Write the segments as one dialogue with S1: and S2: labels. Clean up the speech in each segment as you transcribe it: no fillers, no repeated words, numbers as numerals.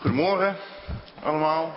S1: Goedemorgen allemaal.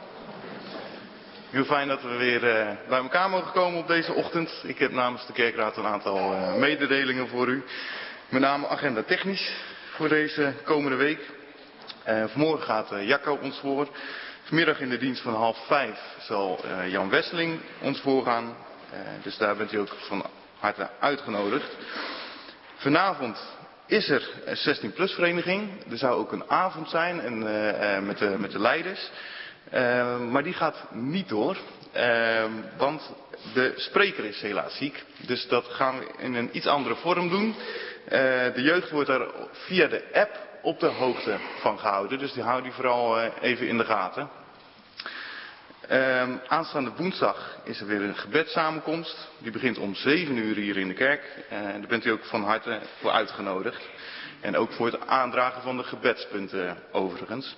S1: Heel fijn dat we weer bij elkaar mogen komen op deze ochtend. Ik heb namens de kerkraad een aantal mededelingen voor u. Met name agenda technisch voor deze komende week. Vanmorgen gaat Jacco ons voor. Vanmiddag in de dienst van 4:30 zal Jan Wesseling ons voorgaan. Dus daar bent u ook van harte uitgenodigd. Vanavond is er een 16-plus vereniging. Er zou ook een avond zijn met de leiders. Maar die gaat niet door. Want de spreker is helaas ziek. Dus dat gaan we in een iets andere vorm doen. De jeugd wordt daar via de app op de hoogte van gehouden. Dus die houden die vooral even in de gaten. Aanstaande woensdag is er weer een gebedssamenkomst. Die begint om 7 uur hier in de kerk. Daar bent u ook van harte voor uitgenodigd. En ook voor het aandragen van de gebedspunten overigens.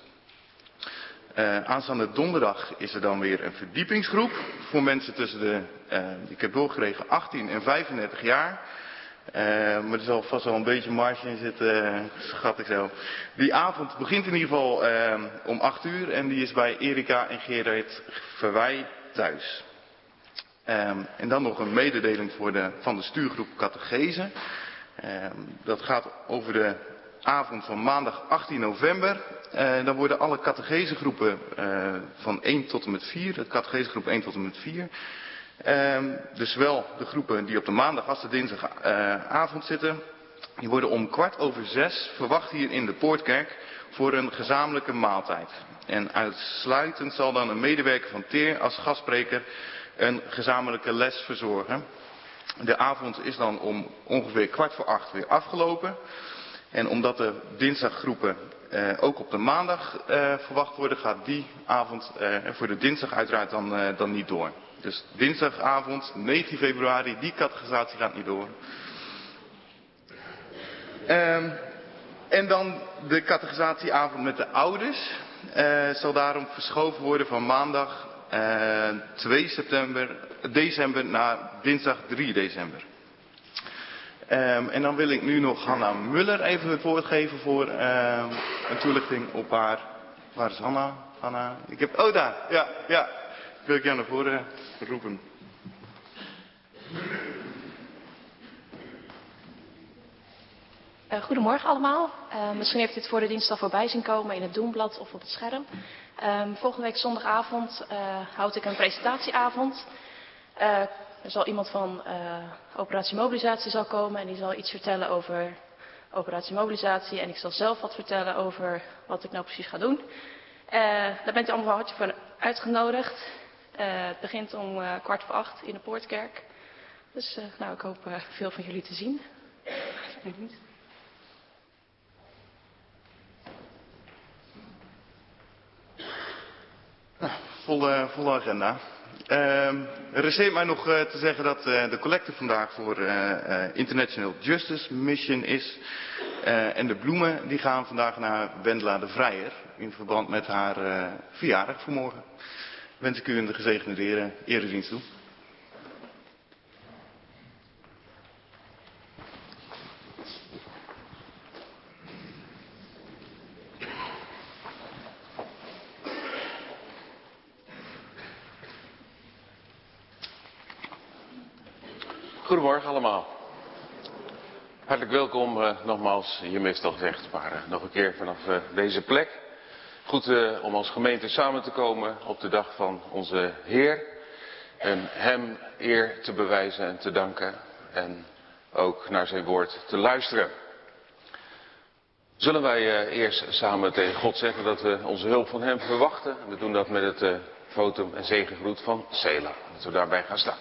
S1: Aanstaande donderdag is er dan weer een verdiepingsgroep. Voor mensen tussen de, ik heb doorgekregen, 18 en 35 jaar. Maar er zal vast wel een beetje marge in zitten, schat ik zo. Die avond begint in ieder geval om 8 uur en die is bij Erika en Gerard Verwij thuis. En dan nog een mededeling van de stuurgroep Catechese. Dat gaat over de avond van maandag 18 november. Dan worden alle catechesegroepen van 1 tot en met 4, de catechesegroep 1 tot en met 4... dus wel de groepen die op de maandag als de dinsdagavond zitten. Die worden om 6:15 verwacht hier in de Poortkerk voor een gezamenlijke maaltijd. En uitsluitend zal dan een medewerker van Teer als gastspreker een gezamenlijke les verzorgen. De avond is dan om ongeveer 7:15 weer afgelopen. En omdat de dinsdaggroepen ook op de maandag verwacht worden, gaat die avond voor de dinsdag uiteraard dan niet door. Dus dinsdagavond, 19 februari, die catechisatie gaat niet door. En dan de catechisatieavond met de ouders zal daarom verschoven worden van maandag 2 december naar dinsdag 3 december. En dan wil ik nu nog Hanna Muller even het woord geven voor een toelichting op haar... Waar is Hanna? Hanna? Oh, daar. Ja. Wil ik jou naar voren roepen.
S2: Goedemorgen allemaal. Misschien heeft u het voor de dienst al voorbij zien komen in het Doenblad of op het scherm. Volgende week zondagavond houd ik een presentatieavond. Er zal iemand van Operatie Mobilisatie zal komen en die zal iets vertellen over Operatie Mobilisatie. En ik zal zelf wat vertellen over wat ik nou precies ga doen. Daar bent u allemaal hartje voor uitgenodigd. Het begint om 7:15 in de Poortkerk. Dus ik hoop veel van jullie te zien.
S1: Volle agenda. Er resteert mij nog te zeggen dat de collecte vandaag voor International Justice Mission is. En de bloemen die gaan vandaag naar Wendela de Vrijer in verband met haar verjaardag vanmorgen. Wens ik u een gezegende eredienst toe.
S3: Goedemorgen allemaal. Hartelijk welkom nogmaals, je meestal gezegd, maar nog een keer vanaf deze plek. Goed om als gemeente samen te komen op de dag van onze Heer. En hem eer te bewijzen en te danken. En ook naar zijn woord te luisteren. Zullen wij eerst samen tegen God zeggen dat we onze hulp van hem verwachten. We doen dat met het votum en zegengroet van Sela. Dat we daarbij gaan staan.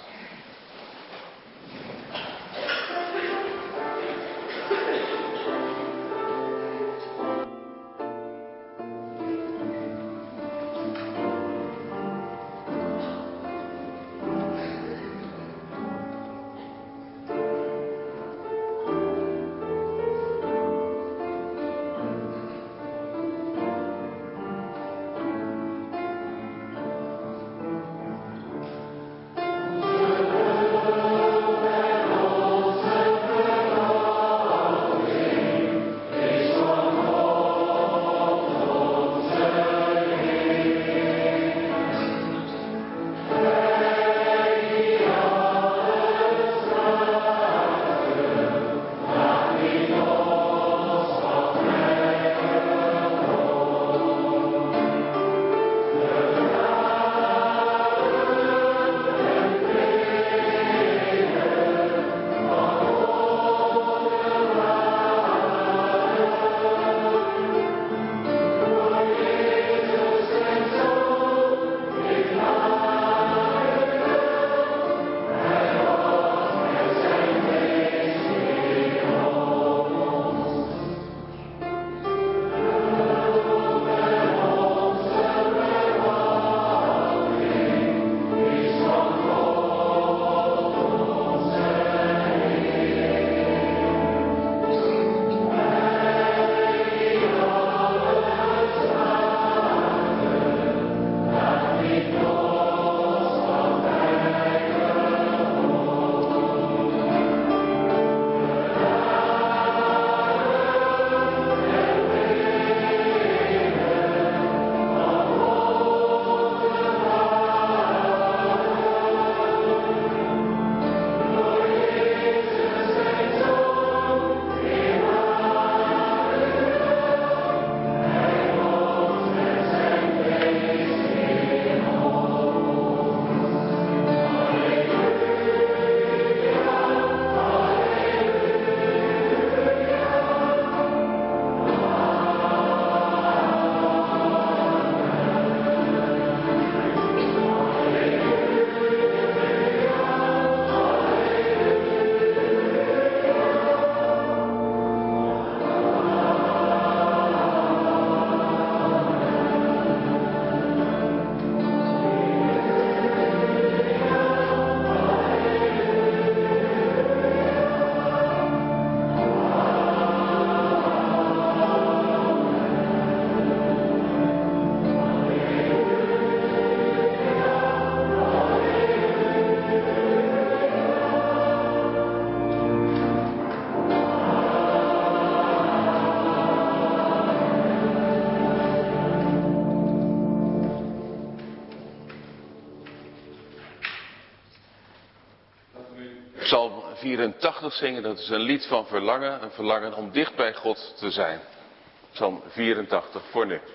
S3: Psalm 84 zingen, dat is een lied van verlangen, een verlangen om dicht bij God te zijn. Psalm 84 voor nu.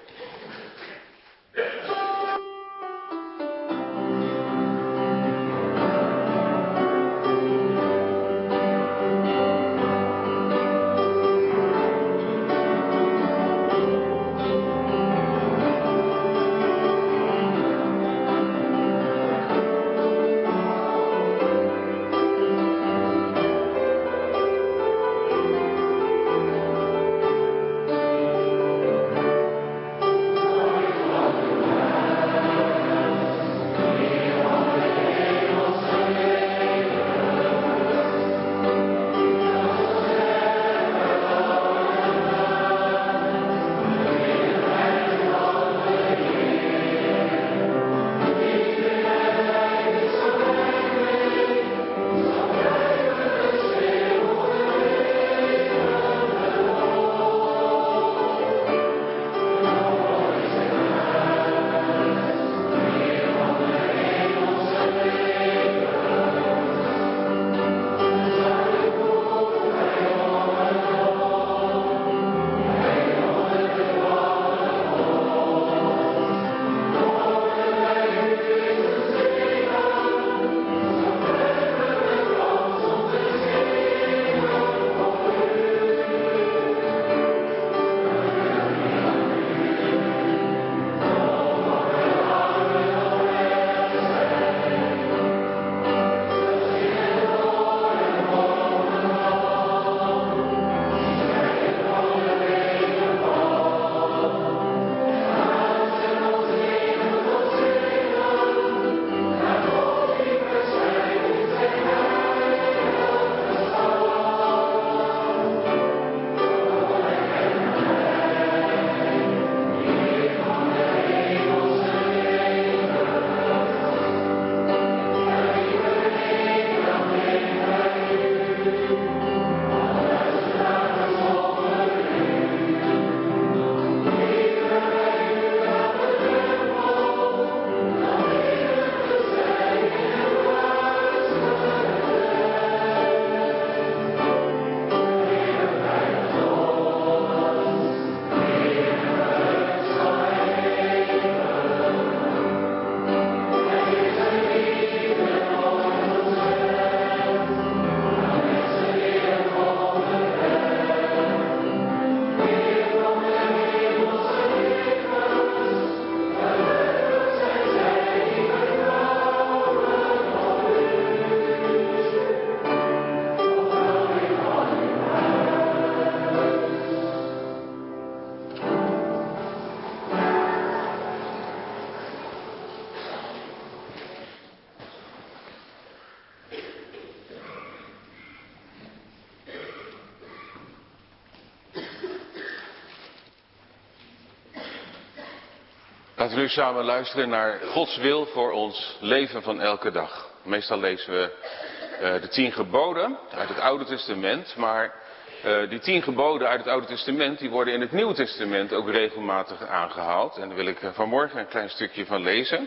S3: Laten we nu samen luisteren naar Gods wil voor ons leven van elke dag. Meestal lezen we de 10 geboden uit het Oude Testament, maar die 10 geboden uit het Oude Testament die worden in het Nieuwe Testament ook regelmatig aangehaald. En daar wil ik vanmorgen een klein stukje van lezen.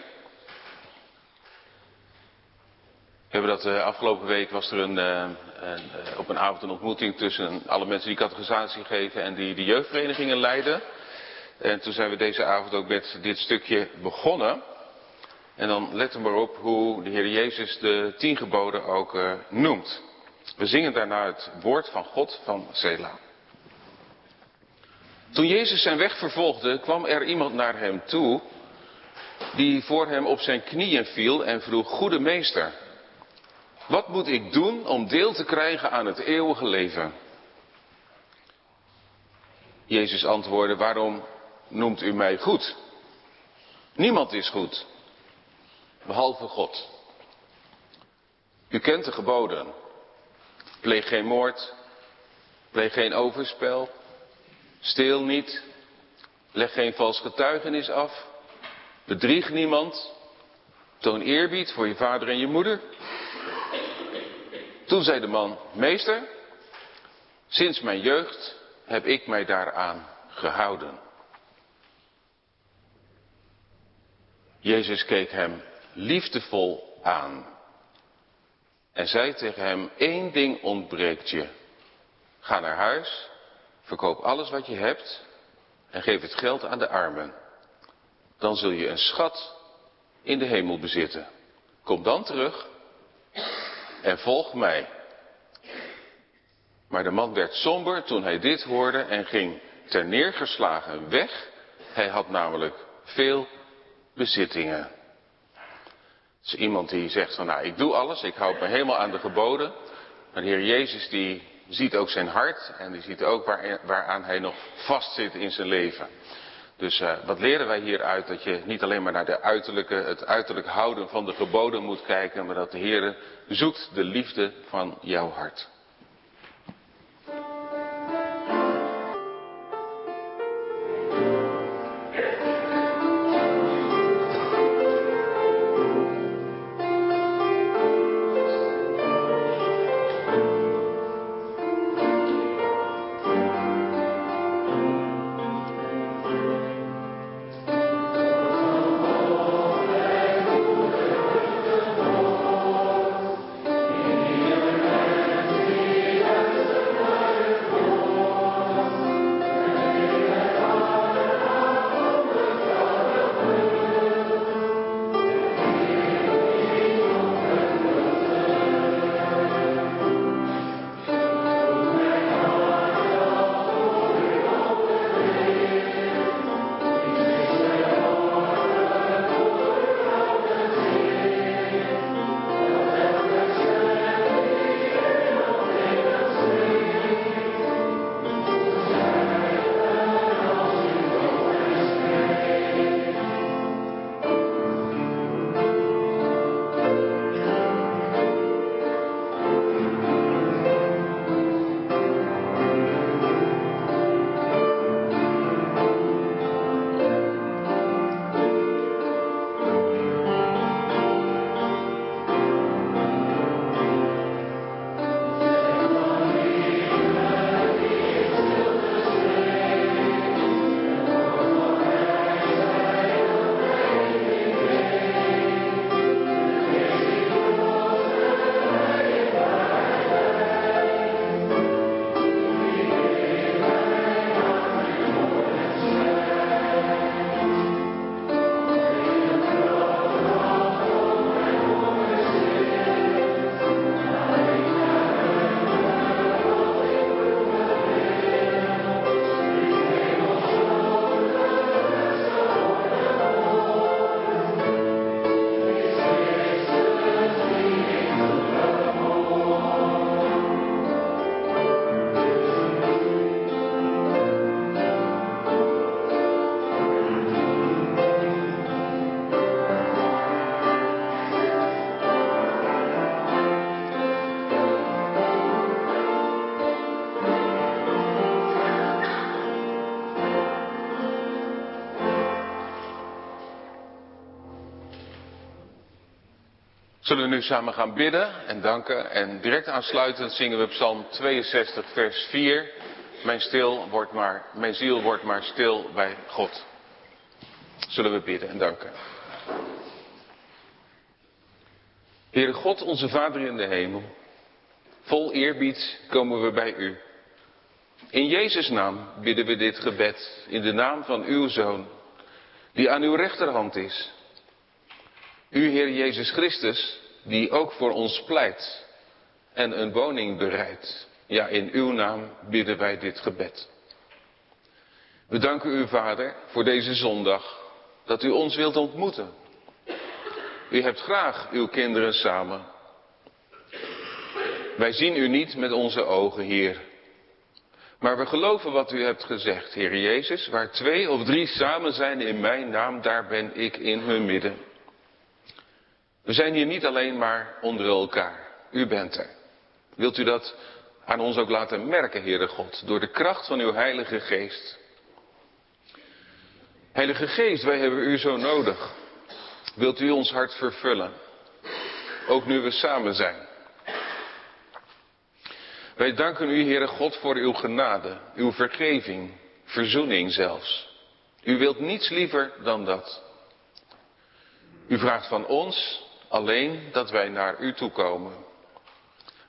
S3: We hebben dat afgelopen week was er op een avond een ontmoeting tussen alle mensen die catechisatie geven en die de jeugdverenigingen leiden. En toen zijn we deze avond ook met dit stukje begonnen. En dan let er maar op hoe de Heer Jezus de 10 geboden ook noemt. We zingen daarna het woord van God van Sela. Toen Jezus zijn weg vervolgde, kwam er iemand naar hem toe die voor hem op zijn knieën viel en vroeg: Goede meester, wat moet ik doen om deel te krijgen aan het eeuwige leven? Jezus antwoordde: Waarom noemt u mij goed? Niemand is goed, behalve God. U kent de geboden. Pleeg geen moord, pleeg geen overspel, steel niet, leg geen vals getuigenis af, bedrieg niemand, toon eerbied voor je vader en je moeder. Toen zei de man: Meester, sinds mijn jeugd heb ik mij daaraan gehouden. Jezus keek hem liefdevol aan. en zei tegen hem: 1 ding ontbreekt je. Ga naar huis, verkoop alles wat je hebt en geef het geld aan de armen. Dan zul je een schat in de hemel bezitten. Kom dan terug en volg mij. Maar de man werd somber toen hij dit hoorde en ging terneergeslagen weg. Hij had namelijk veel bezittingen. Het is iemand die zegt van, nou, ik doe alles, ik houd me helemaal aan de geboden. Maar de Heer Jezus die ziet ook zijn hart en die ziet ook waaraan hij nog vastzit in zijn leven. Dus wat leren wij hieruit? Dat je niet alleen maar naar het uiterlijk houden van de geboden moet kijken, maar dat de Heer zoekt de liefde van jouw hart. Zullen we nu samen gaan bidden en danken en direct aansluitend zingen we Psalm 62 vers 4. Mijn ziel wordt maar stil bij God. Zullen we bidden en danken. Heere God, onze Vader in de hemel, vol eerbied komen we bij u. In Jezus' naam bidden we dit gebed, in de naam van uw Zoon, die aan uw rechterhand is. U, Heer Jezus Christus, die ook voor ons pleit en een woning bereidt. Ja, in uw naam bidden wij dit gebed. We danken u, Vader, voor deze zondag, dat u ons wilt ontmoeten. U hebt graag uw kinderen samen. Wij zien u niet met onze ogen, Heer. Maar we geloven wat u hebt gezegd, Heer Jezus. Waar 2 of 3 samen zijn in mijn naam, daar ben ik in hun midden. We zijn hier niet alleen maar onder elkaar. U bent er. Wilt u dat aan ons ook laten merken, Heere God, door de kracht van uw Heilige Geest. Heilige Geest, wij hebben u zo nodig. Wilt u ons hart vervullen, ook nu we samen zijn. Wij danken u, Heere God, voor uw genade, uw vergeving, verzoening zelfs. U wilt niets liever dan dat. U vraagt van ons alleen dat wij naar u toe komen.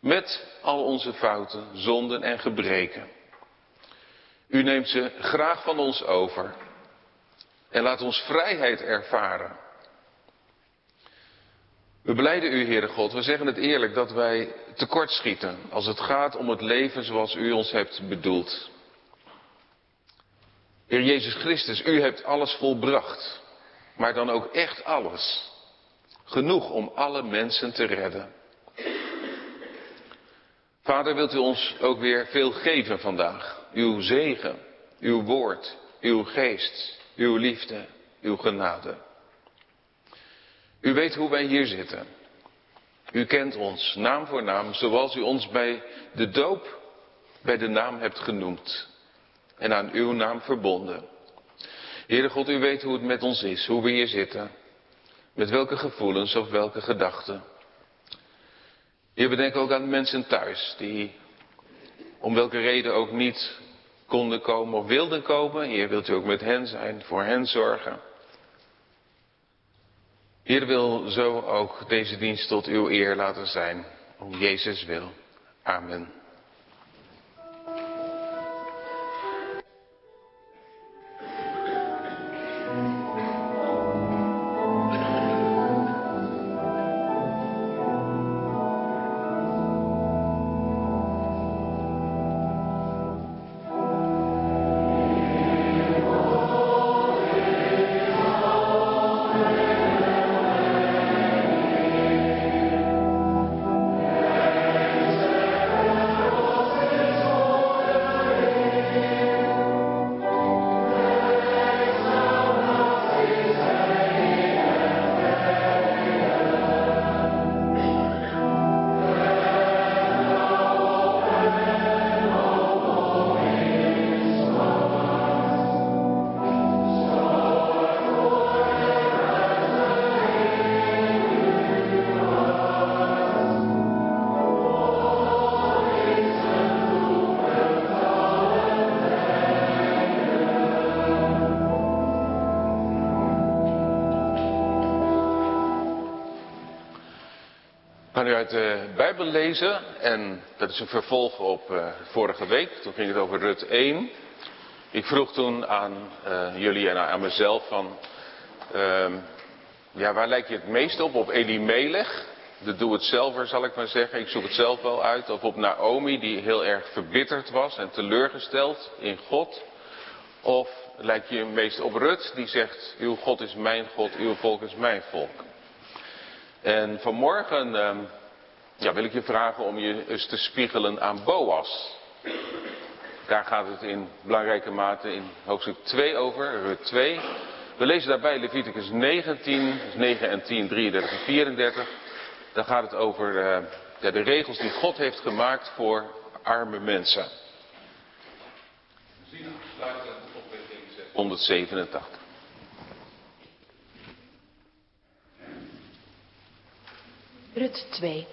S3: Met al onze fouten, zonden en gebreken. U neemt ze graag van ons over. En laat ons vrijheid ervaren. We belijden u, Heere God, we zeggen het eerlijk dat wij tekortschieten als het gaat om het leven zoals u ons hebt bedoeld. Heer Jezus Christus, u hebt alles volbracht, maar dan ook echt alles. Genoeg om alle mensen te redden. Vader, wilt u ons ook weer veel geven vandaag? Uw zegen, uw woord, uw geest, uw liefde, uw genade. U weet hoe wij hier zitten. U kent ons, naam voor naam, zoals u ons bij de doop bij de naam hebt genoemd. En aan uw naam verbonden. Heere God, u weet hoe het met ons is, hoe we hier zitten. Met welke gevoelens of welke gedachten. Heer, we denken ook aan de mensen thuis, die om welke reden ook niet konden komen of wilden komen. Heer, wilt u ook met hen zijn, voor hen zorgen. Heer, wil zo ook deze dienst tot uw eer laten zijn, om Jezus wil. Amen. We gaan nu uit de Bijbel lezen en dat is een vervolg op vorige week. Toen ging het over Rut 1. Ik vroeg toen aan jullie en aan mezelf van, waar lijk je het meest op? Op Elimelech, de doe-het-zelver zal ik maar zeggen. Ik zoek het zelf wel uit. Of op Naomi, die heel erg verbitterd was en teleurgesteld in God. Of lijk je meest op Rut, die zegt, uw God is mijn God, uw volk is mijn volk. En vanmorgen wil ik je vragen om je eens te spiegelen aan Boas. Daar gaat het in belangrijke mate in hoofdstuk 2 over, Rut 2. We lezen daarbij Leviticus 19, 9 en 10, 33 en 34. Daar gaat het over de regels die God heeft gemaakt voor arme mensen. We zien het sluiten op 187.
S4: Rut 2.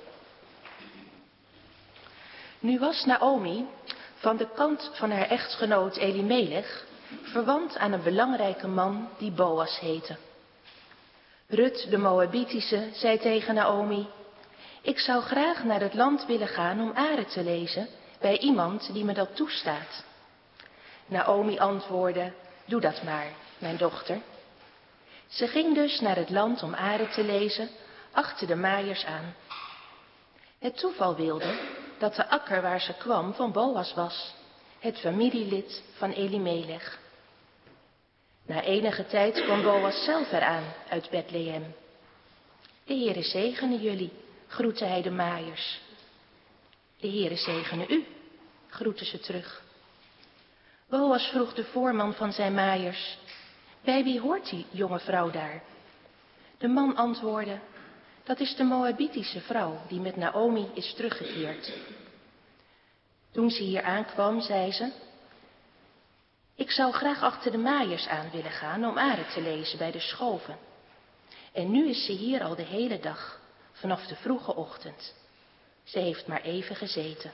S4: Nu was Naomi van de kant van haar echtgenoot Elimelech verwant aan een belangrijke man die Boas heette. Rut de Moabitische zei tegen Naomi, ik zou graag naar het land willen gaan om Are te lezen bij iemand die me dat toestaat. Naomi antwoordde, doe dat maar, mijn dochter. Ze ging dus naar het land om Are te lezen, achter de maaiers aan. Het toeval wilde dat de akker waar ze kwam van Boas was, het familielid van Elimelech. Na enige tijd kwam Boas zelf eraan uit Bethlehem. De Heere zegene jullie, groette hij de maaiers. De Heere zegene u, groette ze terug. Boas vroeg de voorman van zijn maaiers, bij wie hoort die jonge vrouw daar? De man antwoordde, dat is de Moabitische vrouw die met Naomi is teruggekeerd. Toen ze hier aankwam, zei ze, ik zou graag achter de maaiers aan willen gaan om Are te lezen bij de schoven. En nu is ze hier al de hele dag, vanaf de vroege ochtend. Ze heeft maar even gezeten.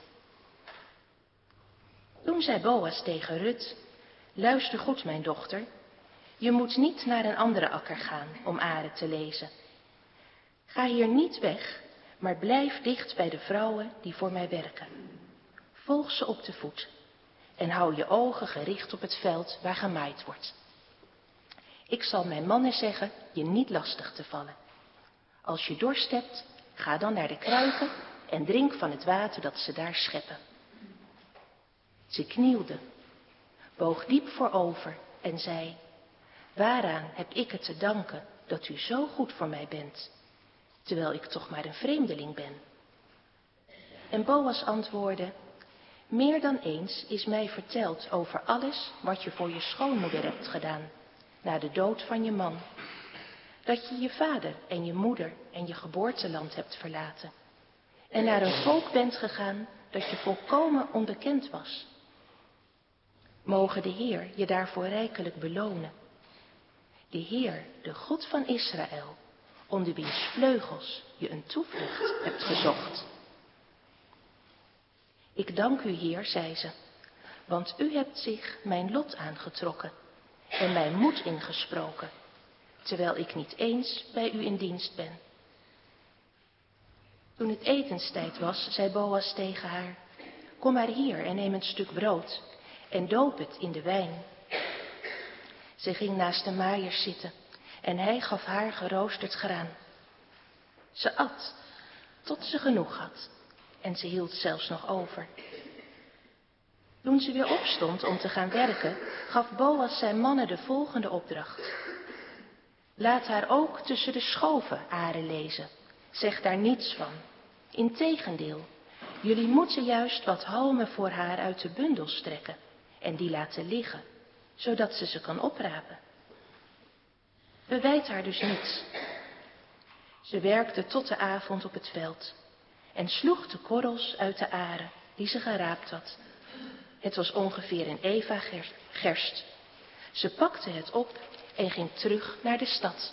S4: Toen zei Boas tegen Rut, luister goed mijn dochter, je moet niet naar een andere akker gaan om Are te lezen. Ga hier niet weg, maar blijf dicht bij de vrouwen die voor mij werken. Volg ze op de voet en hou je ogen gericht op het veld waar gemaaid wordt. Ik zal mijn mannen zeggen je niet lastig te vallen. Als je dorst hebt, ga dan naar de kruiken en drink van het water dat ze daar scheppen. Ze knielde, boog diep voorover en zei: waaraan heb ik het te danken dat u zo goed voor mij bent, terwijl ik toch maar een vreemdeling ben? En Boas antwoordde: meer dan eens is mij verteld over alles wat je voor je schoonmoeder hebt gedaan, na de dood van je man. Dat je je vader en je moeder en je geboorteland hebt verlaten en naar een volk bent gegaan dat je volkomen onbekend was. Mogen de Heer je daarvoor rijkelijk belonen. De Heer, de God van Israël, onder wiens vleugels je een toevlucht hebt gezocht. Ik dank u, Heer, zei ze, want u hebt zich mijn lot aangetrokken en mijn moed ingesproken, terwijl ik niet eens bij u in dienst ben. Toen het etenstijd was, zei Boas tegen haar: kom maar hier en neem een stuk brood en doop het in de wijn. Ze ging naast de maaiers zitten en hij gaf haar geroosterd graan. Ze at tot ze genoeg had en ze hield zelfs nog over. Toen ze weer opstond om te gaan werken, gaf Boas zijn mannen de volgende opdracht: laat haar ook tussen de schoven aren lezen. Zeg daar niets van. Integendeel, jullie moeten juist wat halmen voor haar uit de bundels trekken en die laten liggen, zodat ze kan oprapen. Bewijt haar dus niets. Ze werkte tot de avond op het veld en sloeg de korrels uit de aren die ze geraapt had. Het was ongeveer een eva gerst. Ze pakte het op en ging terug naar de stad.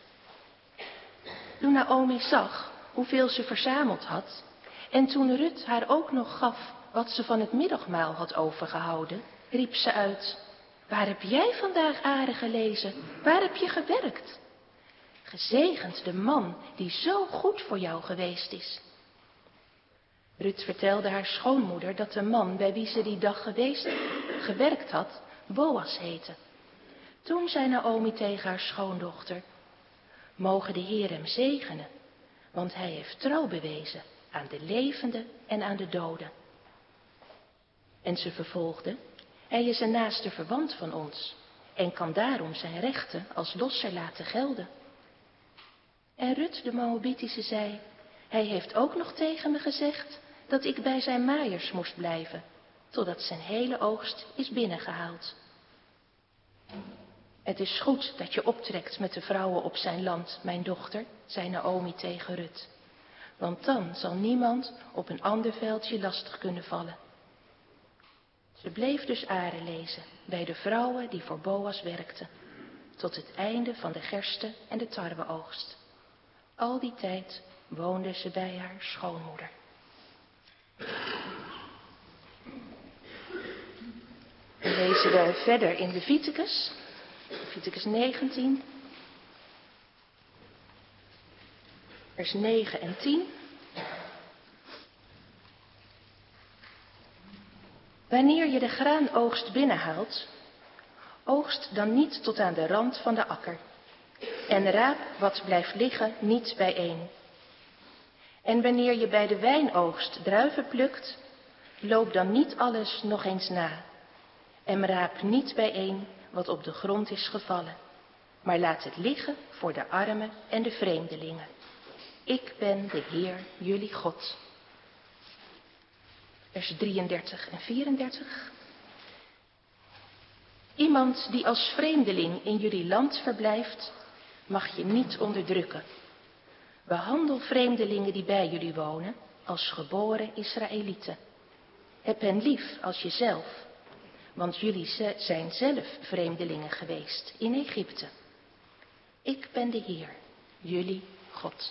S4: Toen Naomi zag hoeveel ze verzameld had en toen Rut haar ook nog gaf wat ze van het middagmaal had overgehouden, riep ze uit: waar heb jij vandaag aren gelezen? Waar heb je gewerkt? Gezegend de man die zo goed voor jou geweest is. Rut vertelde haar schoonmoeder dat de man bij wie ze die dag gewerkt had, Boas heette. Toen zei Naomi tegen haar schoondochter: mogen de Heer hem zegenen, want hij heeft trouw bewezen aan de levenden en aan de doden. En ze vervolgde: hij is een naaste verwant van ons en kan daarom zijn rechten als losser laten gelden. En Rut de Moabitische zei: hij heeft ook nog tegen me gezegd dat ik bij zijn maaiers moest blijven, totdat zijn hele oogst is binnengehaald. Het is goed dat je optrekt met de vrouwen op zijn land, mijn dochter, zei Naomi tegen Rut, want dan zal niemand op een ander veldje lastig kunnen vallen. Ze bleef dus aren lezen bij de vrouwen die voor Boas werkten, tot het einde van de gerste en de tarweoogst. Al die tijd woonde ze bij haar schoonmoeder. Dan lezen we verder in Leviticus 19, vers 9 en 10. Wanneer je de graanoogst binnenhaalt, oogst dan niet tot aan de rand van de akker en raap wat blijft liggen niet bijeen. En wanneer je bij de wijnoogst druiven plukt, loop dan niet alles nog eens na en raap niet bijeen wat op de grond is gevallen, maar laat het liggen voor de armen en de vreemdelingen. Ik ben de Heer, jullie God. Vers 33 en 34. Iemand die als vreemdeling in jullie land verblijft, mag je niet onderdrukken. Behandel vreemdelingen die bij jullie wonen als geboren Israëlieten. Heb hen lief als jezelf, want jullie zijn zelf vreemdelingen geweest in Egypte. Ik ben de Heer, jullie God.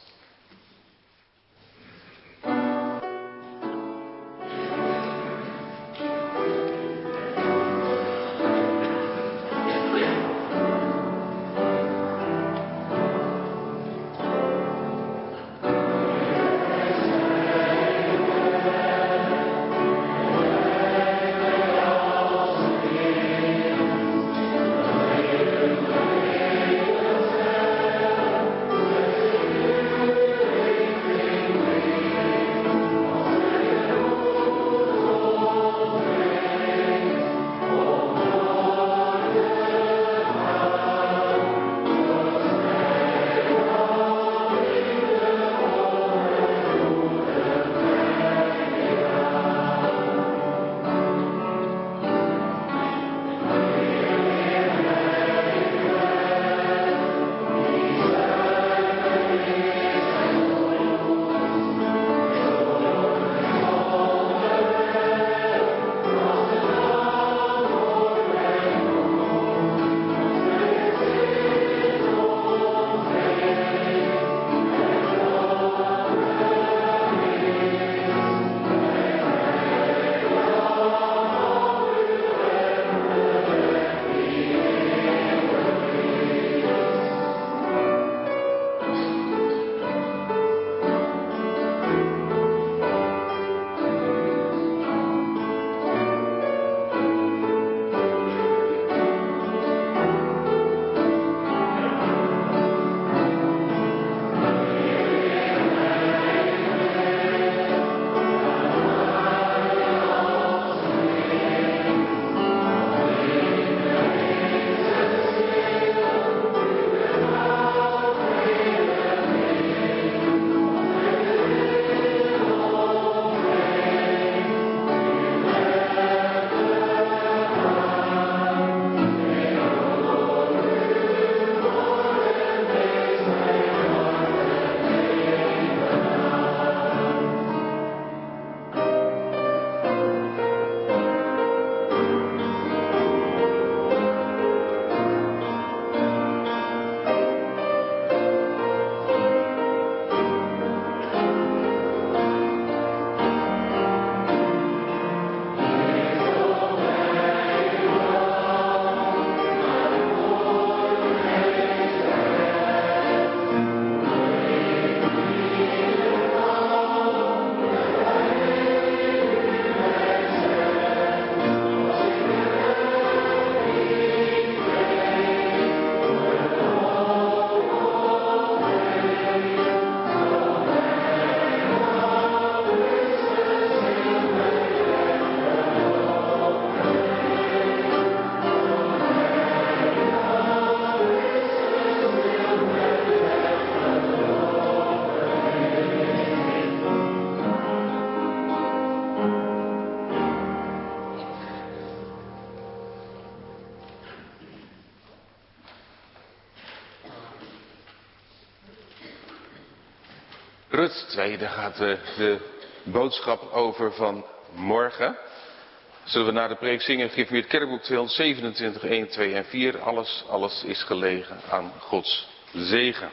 S3: Rut 2, daar gaat de boodschap over van morgen. Zullen we na de preek zingen, geef me het kerkboek 227, 1, 2 en 4. Alles is gelegen aan Gods zegen.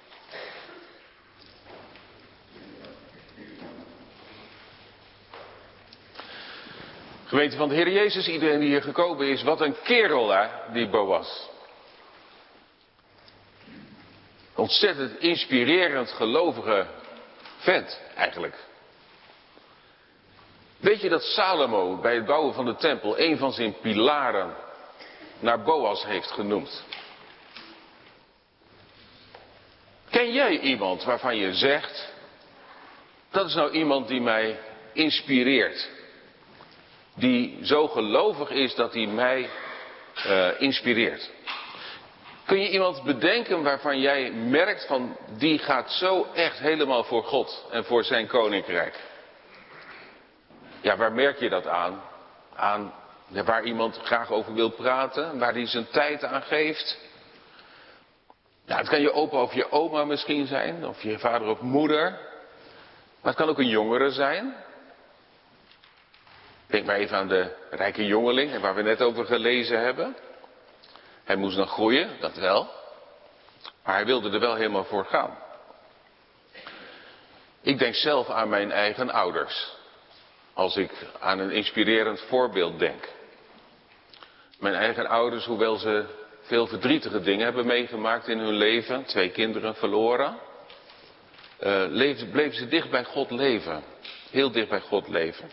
S3: Gemeente van de Heer Jezus, iedereen die hier gekomen is, wat een kerel hè, die Boas. Ontzettend inspirerend gelovige vent eigenlijk. Weet je dat Salomo bij het bouwen van de tempel een van zijn pilaren naar Boas heeft genoemd? Ken jij iemand waarvan je zegt, dat is nou iemand die mij inspireert? Die zo gelovig is dat hij mij inspireert. Kun je iemand bedenken waarvan jij merkt van die gaat zo echt helemaal voor God en voor zijn koninkrijk? Ja, waar merk je dat aan? Waar iemand graag over wil praten, waar hij zijn tijd aan geeft. Ja, het kan je opa of je oma misschien zijn, of je vader of moeder. Maar het kan ook een jongere zijn. Denk maar even aan de rijke jongeling, waar we net over gelezen hebben. Hij moest nog groeien, dat wel. Maar hij wilde er wel helemaal voor gaan. Ik denk zelf aan mijn eigen ouders. Als ik aan een inspirerend voorbeeld denk. Mijn eigen ouders, hoewel ze veel verdrietige dingen hebben meegemaakt in hun leven. 2 kinderen verloren. Bleven ze dicht bij God leven. Heel dicht bij God leven.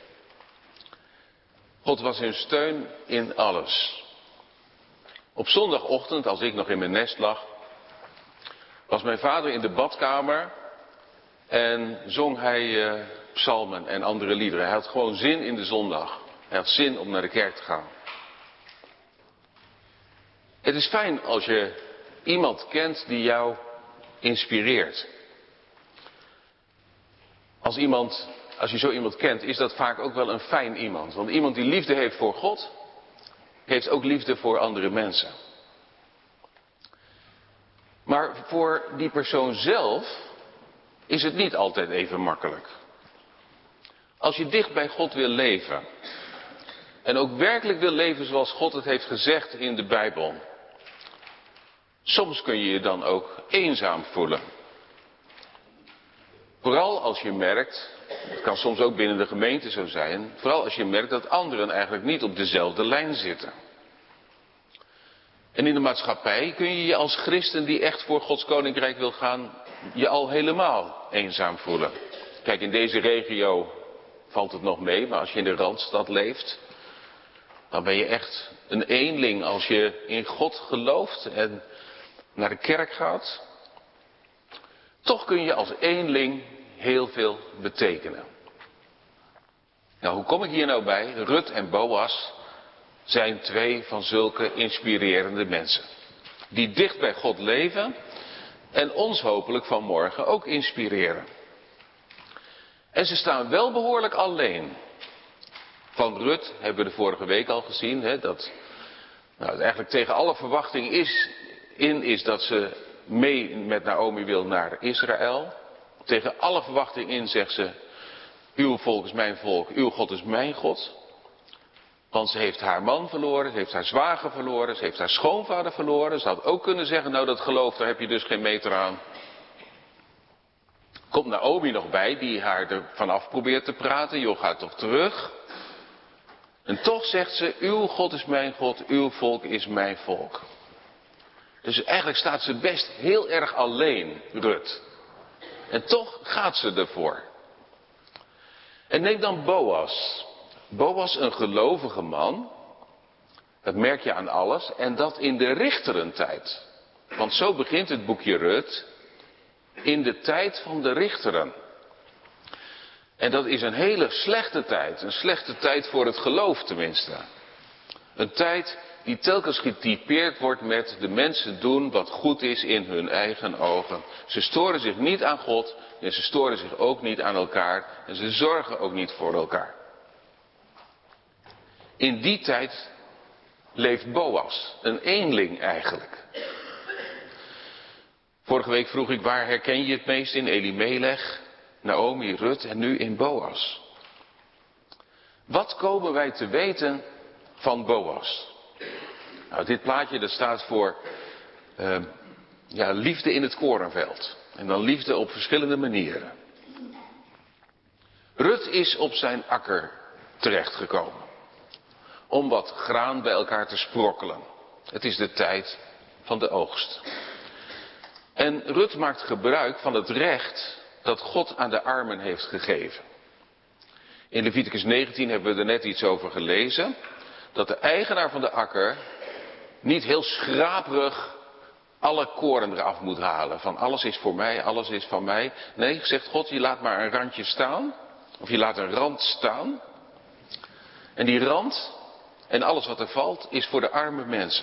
S3: God was hun steun in alles. Op zondagochtend, als ik nog in mijn nest lag, was mijn vader in de badkamer en zong hij psalmen en andere liederen. Hij had gewoon zin in de zondag. Hij had zin om naar de kerk te gaan. Het is fijn als je iemand kent die jou inspireert. Als je zo iemand kent, is dat vaak ook wel een fijn iemand. Want iemand die liefde heeft voor God, heeft ook liefde voor andere mensen. Maar voor die persoon zelf is het niet altijd even makkelijk. Als je dicht bij God wil leven, en ook werkelijk wil leven zoals God het heeft gezegd in de Bijbel, soms kun je je dan ook eenzaam voelen. Vooral als je merkt, het kan soms ook binnen de gemeente zo zijn, vooral als je merkt dat anderen eigenlijk niet op dezelfde lijn zitten. En in de maatschappij kun je je als christen die echt voor Gods koninkrijk wil gaan, je al helemaal eenzaam voelen. Kijk, in deze regio valt het nog mee, maar als je in de Randstad leeft, dan ben je echt een eenling als je in God gelooft en naar de kerk gaat. Toch kun je als eenling heel veel betekenen. Nou, hoe kom ik hier nou bij? Rut en Boas zijn 2 van zulke inspirerende mensen. Die dicht bij God leven en ons hopelijk vanmorgen ook inspireren. En ze staan wel behoorlijk alleen. Van Rut hebben we de vorige week al gezien. Hè, dat het eigenlijk tegen alle verwachting is dat ze mee met Naomi wil naar Israël. Tegen alle verwachting in zegt ze, uw volk is mijn volk, uw God is mijn God. Want ze heeft haar man verloren, ze heeft haar zwager verloren, ze heeft haar schoonvader verloren. Ze had ook kunnen zeggen, nou dat geloof, daar heb je dus geen meter aan. Komt Naomi nog bij, die haar er vanaf probeert te praten, joh, ga toch terug. En toch zegt ze, uw God is mijn God, uw volk is mijn volk. Dus eigenlijk staat ze best heel erg alleen, Rut. En toch gaat ze ervoor. En neem dan Boas. Boas, een gelovige man. Dat merk je aan alles. En dat in de richterentijd. Want zo begint het boekje Rut. In de tijd van de richteren. En dat is een hele slechte tijd. Een slechte tijd voor het geloof tenminste. Een tijd die telkens getypeerd wordt met de mensen doen wat goed is in hun eigen ogen. Ze storen zich niet aan God en ze storen zich ook niet aan elkaar en ze zorgen ook niet voor elkaar. In die tijd leeft Boas, een eenling eigenlijk. Vorige week vroeg ik, waar herken je het meest in? Elimelech, Naomi, Rut en nu in Boas. Wat komen wij te weten van Boas? Nou, dit plaatje dat staat voor liefde in het korenveld. En dan liefde op verschillende manieren. Rut is op zijn akker terechtgekomen. Om wat graan bij elkaar te sprokkelen. Het is de tijd van de oogst. En Rut maakt gebruik van het recht dat God aan de armen heeft gegeven. In Leviticus 19 hebben we er net iets over gelezen. Dat de eigenaar van de akker niet heel schraperig alle koren eraf moet halen. Van alles is voor mij, alles is van mij. Nee, zegt God, je laat maar een randje staan. Of je laat een rand staan. En die rand en alles wat er valt is voor de arme mensen.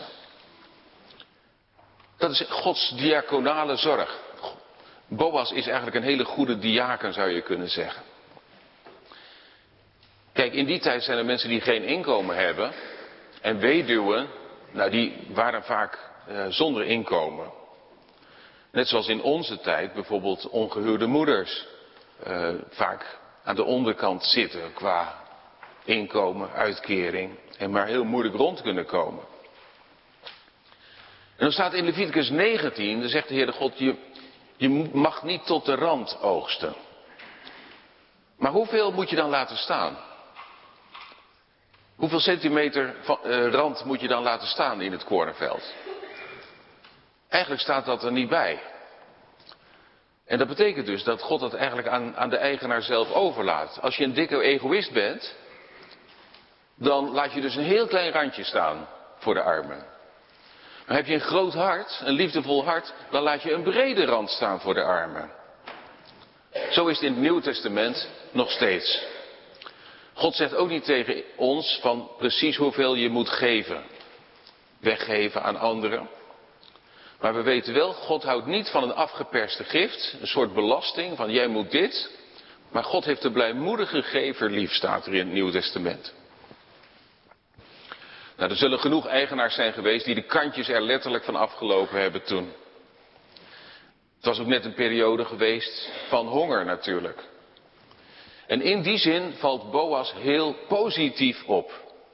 S3: Dat is Gods diaconale zorg. Boas is eigenlijk een hele goede diaken, zou je kunnen zeggen. Kijk, in die tijd zijn er mensen die geen inkomen hebben. En weduwen, nou die waren vaak zonder inkomen. Net zoals in onze tijd bijvoorbeeld ongehuwde moeders vaak aan de onderkant zitten qua inkomen, uitkering. En maar heel moeilijk rond kunnen komen. En dan staat in Leviticus 19, dan zegt de Heere God, je mag niet tot de rand oogsten. Maar hoeveel moet je dan laten staan? Hoeveel centimeter rand moet je dan laten staan in het korenveld? Eigenlijk staat dat er niet bij. En dat betekent dus dat God dat eigenlijk aan de eigenaar zelf overlaat. Als je een dikke egoïst bent, dan laat je dus een heel klein randje staan voor de armen. Maar heb je een groot hart, een liefdevol hart, dan laat je een brede rand staan voor de armen. Zo is het in het Nieuwe Testament nog steeds. God zegt ook niet tegen ons van precies hoeveel je moet geven. Weggeven aan anderen. Maar we weten wel, God houdt niet van een afgeperste gift. Een soort belasting van jij moet dit. Maar God heeft de blijmoedige gever lief, staat er in het Nieuwe Testament. Nou, er zullen genoeg eigenaars zijn geweest die de kantjes er letterlijk van afgelopen hebben toen. Het was ook net een periode geweest van honger natuurlijk. En in die zin valt Boas heel positief op.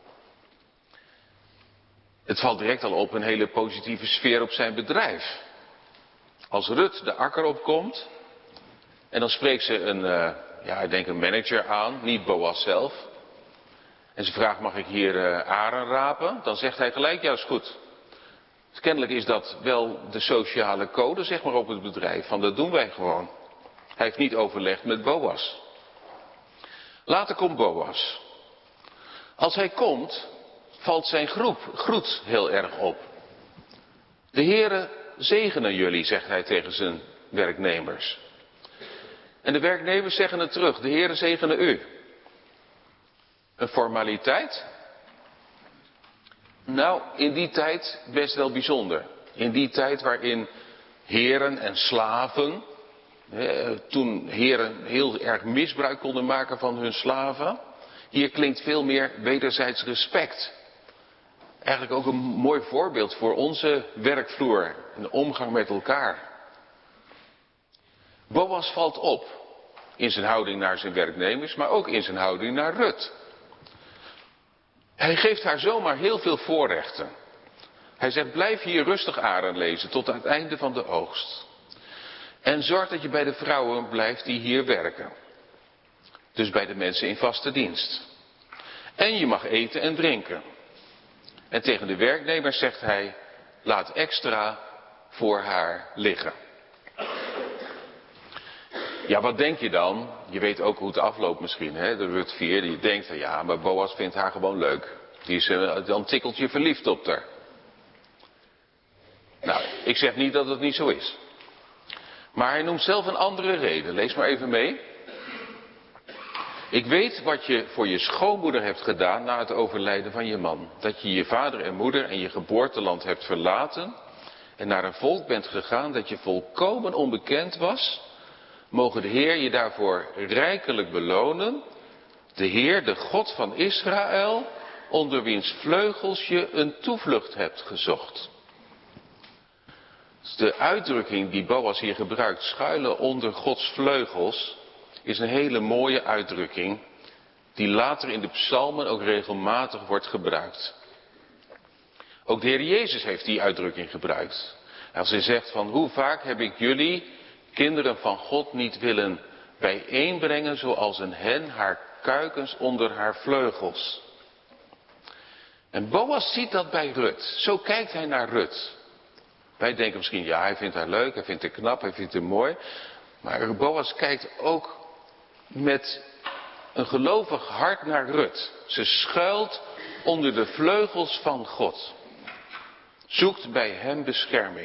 S3: Het valt direct al op een hele positieve sfeer op zijn bedrijf. Als Rut de akker opkomt en dan spreekt ze een manager aan, niet Boas zelf. En ze vraagt, mag ik hier aren rapen? Dan zegt hij gelijk, ja is goed. Dus kennelijk is dat wel de sociale code, zeg maar, op het bedrijf. Van dat doen wij gewoon. Hij heeft niet overlegd met Boas. Later komt Boas. Als hij komt, valt zijn groet heel erg op. De Heere zegene jullie, zegt hij tegen zijn werknemers. En de werknemers zeggen het terug, de Heere zegene u. Een formaliteit? Nou, in die tijd best wel bijzonder. In die tijd waarin heren en slaven, toen heren heel erg misbruik konden maken van hun slaven. Hier klinkt veel meer wederzijds respect. Eigenlijk ook een mooi voorbeeld voor onze werkvloer en de omgang met elkaar. Boas valt op in zijn houding naar zijn werknemers, maar ook in zijn houding naar Rut. Hij geeft haar zomaar heel veel voorrechten. Hij zegt, blijf hier rustig aren lezen tot aan het einde van de oogst. En zorg dat je bij de vrouwen blijft die hier werken. Dus bij de mensen in vaste dienst. En je mag eten en drinken. En tegen de werknemers zegt hij, laat extra voor haar liggen. Ja, wat denk je dan? Je weet ook hoe het afloopt misschien, hè? De Rut 4, die denkt, ja, maar Boas vindt haar gewoon leuk. Die is dan tikkeltje verliefd op haar. Nou, ik zeg niet dat het niet zo is. Maar hij noemt zelf een andere reden. Lees maar even mee. Ik weet wat je voor je schoonmoeder hebt gedaan na het overlijden van je man. Dat je je vader en moeder en je geboorteland hebt verlaten en naar een volk bent gegaan dat je volkomen onbekend was. Mogen de Heer je daarvoor rijkelijk belonen. De Heer, de God van Israël, onder wiens vleugels je een toevlucht hebt gezocht. Dus de uitdrukking die Boas hier gebruikt, schuilen onder Gods vleugels, is een hele mooie uitdrukking die later in de psalmen ook regelmatig wordt gebruikt. Ook de Heer Jezus heeft die uitdrukking gebruikt. Als hij zegt van hoe vaak heb ik jullie, kinderen van God, niet willen bijeenbrengen zoals een hen haar kuikens onder haar vleugels. En Boas ziet dat bij Rut. Zo kijkt hij naar Rut. Wij denken misschien, ja, hij vindt haar leuk, hij vindt haar knap, hij vindt haar mooi. Maar Boas kijkt ook met een gelovig hart naar Rut. Ze schuilt onder de vleugels van God. Zoekt bij hem bescherming.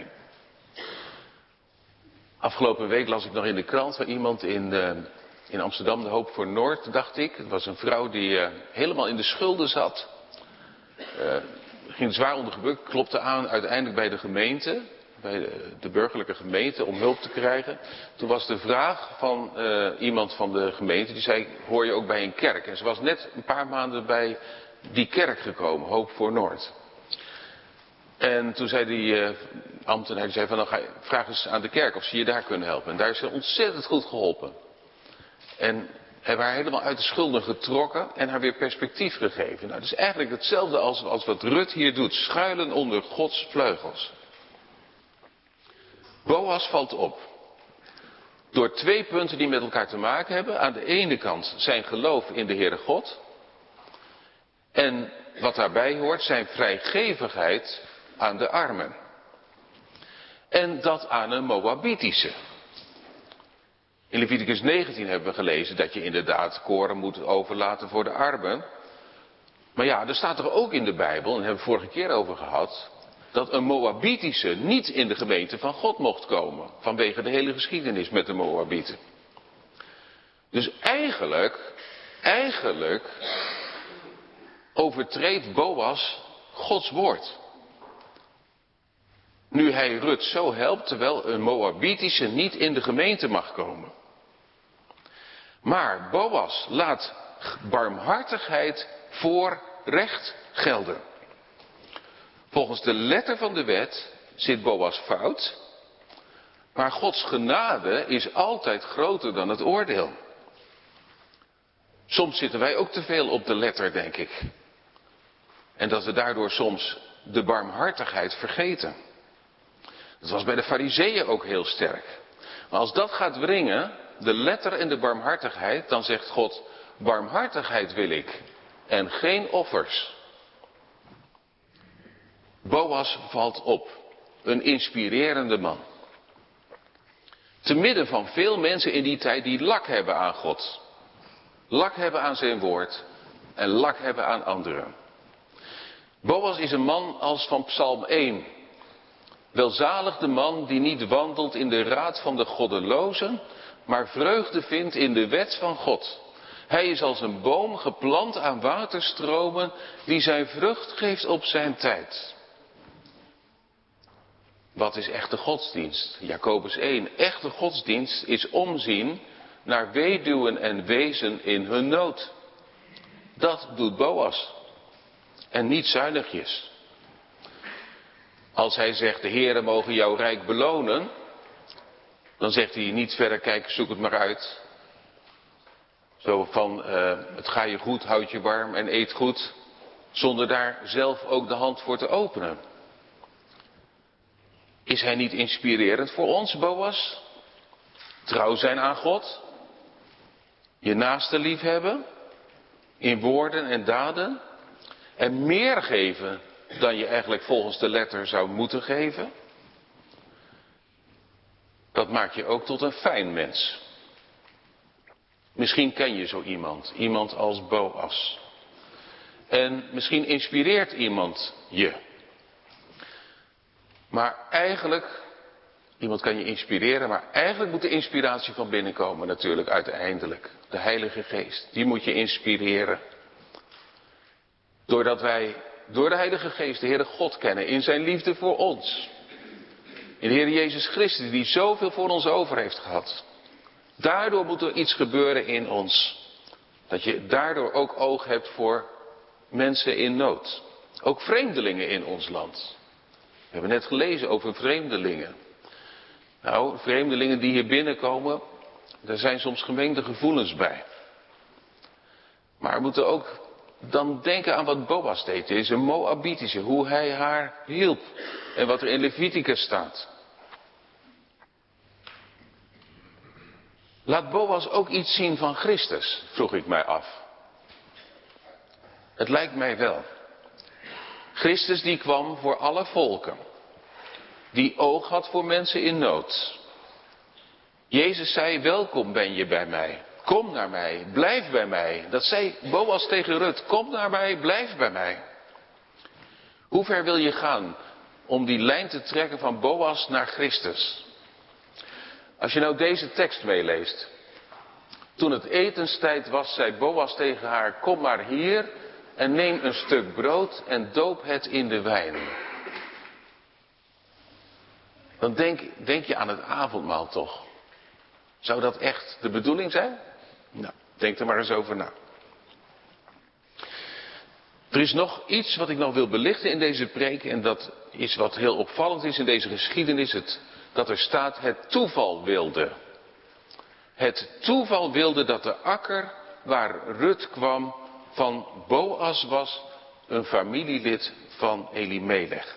S3: Afgelopen week las ik nog in de krant waar iemand in Amsterdam, de Hoop voor Noord, dacht ik. Het was een vrouw die helemaal in de schulden zat. Ging zwaar onder gebukt, klopte aan uiteindelijk bij de gemeente, bij de burgerlijke gemeente, om hulp te krijgen. Toen was de vraag van iemand van de gemeente, die zei, hoor je ook bij een kerk? En ze was net een paar maanden bij die kerk gekomen, Hoop voor Noord. En toen zei die ambtenaar, die zei van, nou vraag eens aan de kerk of ze je daar kunnen helpen. En daar is ze ontzettend goed geholpen. En hebben haar helemaal uit de schulden getrokken en haar weer perspectief gegeven. Nou, dat is eigenlijk hetzelfde als wat Rut hier doet. Schuilen onder Gods vleugels. Boas valt op. Door 2 punten die met elkaar te maken hebben. Aan de ene kant zijn geloof in de Heere God. En wat daarbij hoort, zijn vrijgevigheid aan de armen. En dat aan een Moabitische. In Leviticus 19 hebben we gelezen dat je inderdaad koren moet overlaten voor de armen. Maar ja, er staat er ook in de Bijbel, en daar hebben we vorige keer over gehad, dat een Moabitische niet in de gemeente van God mocht komen. Vanwege de hele geschiedenis met de Moabieten. Dus eigenlijk overtreedt Boas Gods woord. Nu hij Rut zo helpt, terwijl een Moabitische niet in de gemeente mag komen. Maar Boas laat barmhartigheid voor recht gelden. Volgens de letter van de wet zit Boas fout, maar Gods genade is altijd groter dan het oordeel. Soms zitten wij ook te veel op de letter, denk ik. En dat we daardoor soms de barmhartigheid vergeten. Dat was bij de Farizeeën ook heel sterk. Maar als dat gaat wringen, de letter en de barmhartigheid, dan zegt God, barmhartigheid wil ik en geen offers. Boas valt op, een inspirerende man. Te midden van veel mensen in die tijd die lak hebben aan God. Lak hebben aan zijn woord en lak hebben aan anderen. Boas is een man als van Psalm 1. Welzalig de man die niet wandelt in de raad van de goddelozen, maar vreugde vindt in de wet van God. Hij is als een boom geplant aan waterstromen die zijn vrucht geeft op zijn tijd. Wat is echte godsdienst? Jacobus 1. Echte godsdienst is omzien naar weduwen en wezen in hun nood. Dat doet Boas. En niet zuinigjes. Als hij zegt, de Heere mogen jou rijk belonen, dan zegt hij niet verder, kijk, zoek het maar uit. Zo van, het ga je goed, houd je warm en eet goed, zonder daar zelf ook de hand voor te openen. Is hij niet inspirerend voor ons, Boas? Trouw zijn aan God, je naaste liefhebben, in woorden en daden, en meer geven dan je eigenlijk volgens de letter zou moeten geven. Dat maakt je ook tot een fijn mens. Misschien ken je zo iemand, iemand als Boas. En misschien inspireert iemand je. Maar eigenlijk, iemand kan je inspireren, maar eigenlijk moet de inspiratie van binnen komen natuurlijk uiteindelijk. De Heilige Geest, die moet je inspireren. Doordat wij door de Heilige Geest de Heere God kennen in zijn liefde voor ons. In de Heer Jezus Christus die zoveel voor ons over heeft gehad. Daardoor moet er iets gebeuren in ons. Dat je daardoor ook oog hebt voor mensen in nood. Ook vreemdelingen in ons land. We hebben net gelezen over vreemdelingen. Nou, vreemdelingen die hier binnenkomen, Daar zijn soms gemengde gevoelens bij. Maar we moeten ook dan denken aan wat Boas deed, deze Moabitische, hoe hij haar hielp en wat er in Leviticus staat. Laat Boas ook iets zien van Christus, vroeg ik mij af. Het lijkt mij wel. Christus die kwam voor alle volken. Die oog had voor mensen in nood. Jezus zei, welkom ben je bij mij. Kom naar mij, blijf bij mij. Dat zei Boas tegen Rut, kom naar mij, blijf bij mij. Hoe ver wil je gaan om die lijn te trekken van Boas naar Christus? Als je nou deze tekst meeleest. Toen het etenstijd was, zei Boas tegen haar, kom maar hier en neem een stuk brood en doop het in de wijn. Dan denk je aan het avondmaal toch. Zou dat echt de bedoeling zijn? Nou, denk er maar eens over na. Er is nog iets wat ik nog wil belichten in deze preek. En dat is wat heel opvallend is in deze geschiedenis. Dat er staat, het toeval wilde. Het toeval wilde dat de akker waar Rut kwam van Boas was, een familielid van Elimelech.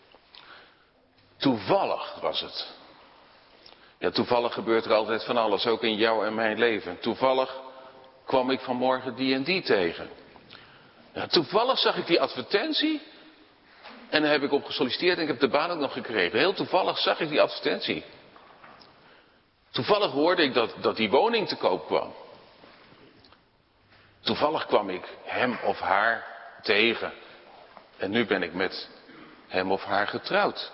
S3: Toevallig was het. Ja, toevallig gebeurt er altijd van alles, ook in jou en mijn leven. Toevallig kwam ik vanmorgen die en die tegen. Ja, toevallig zag ik die advertentie en daar heb ik op gesolliciteerd en ik heb de baan ook nog gekregen. Heel toevallig zag ik die advertentie. Toevallig hoorde ik dat die woning te koop kwam. Toevallig kwam ik hem of haar tegen en nu ben ik met hem of haar getrouwd.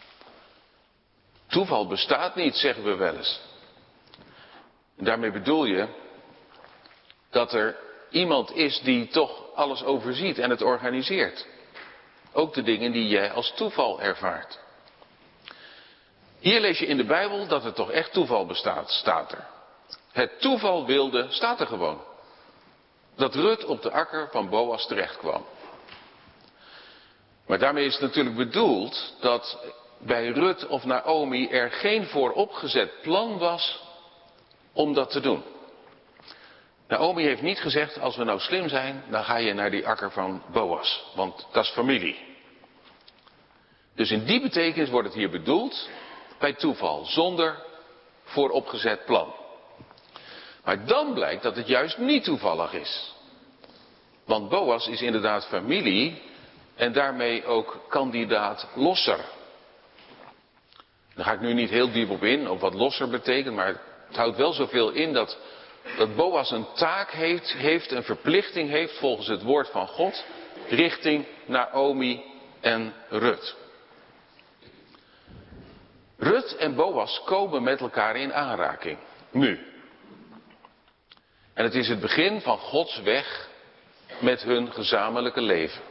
S3: Toeval bestaat niet, zeggen we wel eens. En daarmee bedoel je dat er iemand is die toch alles overziet en het organiseert. Ook de dingen die jij als toeval ervaart. Hier lees je in de Bijbel dat er toch echt toeval bestaat, staat er. Het toeval wilde, staat er gewoon. Dat Rut op de akker van Boas terecht kwam. Maar daarmee is het natuurlijk bedoeld dat bij Rut of Naomi er geen vooropgezet plan was om dat te doen. Naomi heeft niet gezegd, als we nou slim zijn, dan ga je naar die akker van Boas, want dat is familie. Dus in die betekenis wordt het hier bedoeld bij toeval, zonder vooropgezet plan. Maar dan blijkt dat het juist niet toevallig is. Want Boas is inderdaad familie en daarmee ook kandidaat losser. Daar ga ik nu niet heel diep op in, op wat losser betekent, maar het houdt wel zoveel in dat Boas een taak heeft, een verplichting heeft volgens het woord van God, richting Naomi en Rut. Rut en Boas komen met elkaar in aanraking, nu. En het is het begin van Gods weg met hun gezamenlijke leven.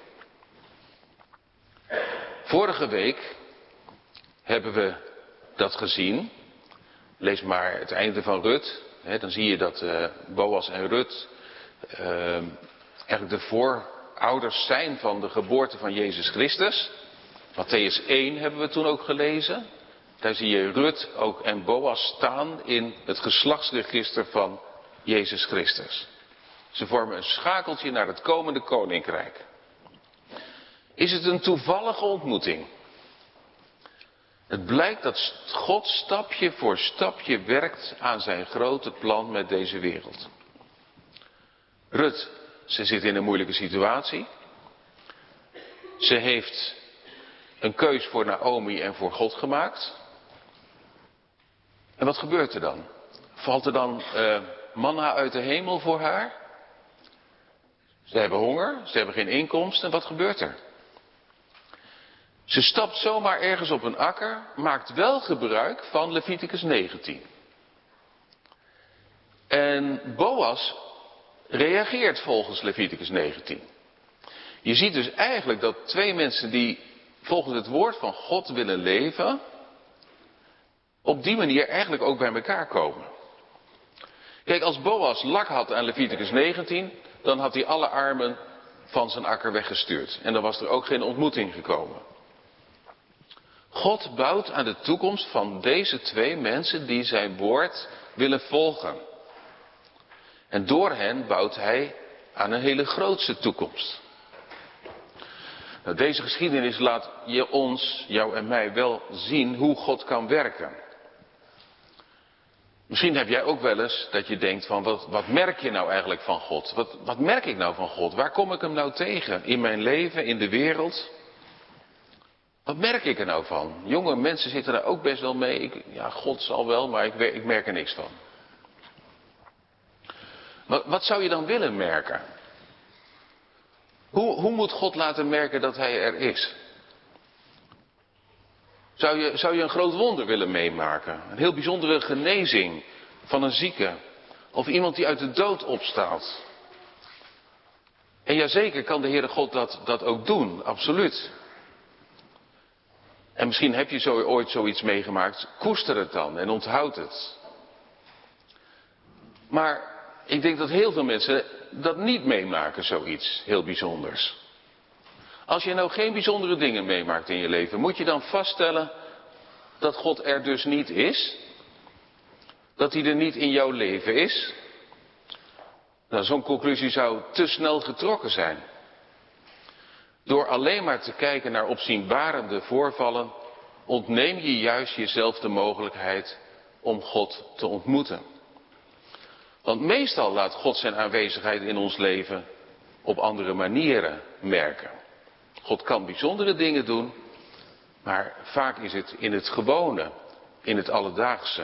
S3: Vorige week hebben we dat gezien. Lees maar het einde van Rut. Dan zie je dat Boas en Rut eigenlijk de voorouders zijn van de geboorte van Jezus Christus. Mattheüs 1 hebben we toen ook gelezen. Daar zie je Rut ook en Boas staan in het geslachtsregister van Jezus Christus. Ze vormen een schakeltje naar het komende koninkrijk. Is het een toevallige ontmoeting? Het blijkt dat God stapje voor stapje werkt aan zijn grote plan met deze wereld. Rut, ze zit in een moeilijke situatie. Ze heeft een keus voor Naomi en voor God gemaakt. En wat gebeurt er dan? Valt er dan manna uit de hemel voor haar? Ze hebben honger, ze hebben geen inkomsten. En wat gebeurt er? Ze stapt zomaar ergens op een akker, maakt wel gebruik van Leviticus 19. En Boas reageert volgens Leviticus 19. Je ziet dus eigenlijk dat twee mensen die volgens het woord van God willen leven, op die manier eigenlijk ook bij elkaar komen. Kijk, als Boas lak had aan Leviticus 19, dan had hij alle armen van zijn akker weggestuurd. En dan was er ook geen ontmoeting gekomen. God bouwt aan de toekomst van deze twee mensen die zijn woord willen volgen. En door hen bouwt hij aan een hele grootse toekomst. Nou, deze geschiedenis laat jou en mij wel zien hoe God kan werken. Misschien heb jij ook wel eens dat je denkt van wat merk je nou eigenlijk van God? Wat merk ik nou van God? Waar kom ik hem nou tegen? In mijn leven, in de wereld? Wat merk ik er nou van? Jonge mensen zitten daar ook best wel mee. God zal wel, maar ik merk er niks van. Wat zou je dan willen merken? Hoe moet God laten merken dat hij er is? Zou je een groot wonder willen meemaken? Een heel bijzondere genezing van een zieke? Of iemand die uit de dood opstaat? En jazeker kan de Heere God dat ook doen, absoluut. En misschien heb je ooit zoiets meegemaakt. Koester het dan en onthoud het. Maar ik denk dat heel veel mensen dat niet meemaken, zoiets heel bijzonders. Als je nou geen bijzondere dingen meemaakt in je leven, moet je dan vaststellen dat God er dus niet is? Dat hij er niet in jouw leven is? Nou, zo'n conclusie zou te snel getrokken zijn. Door alleen maar te kijken naar opzienbarende voorvallen, ontneem je juist jezelf de mogelijkheid om God te ontmoeten. Want meestal laat God zijn aanwezigheid in ons leven op andere manieren merken. God kan bijzondere dingen doen, maar vaak is het in het gewone, in het alledaagse.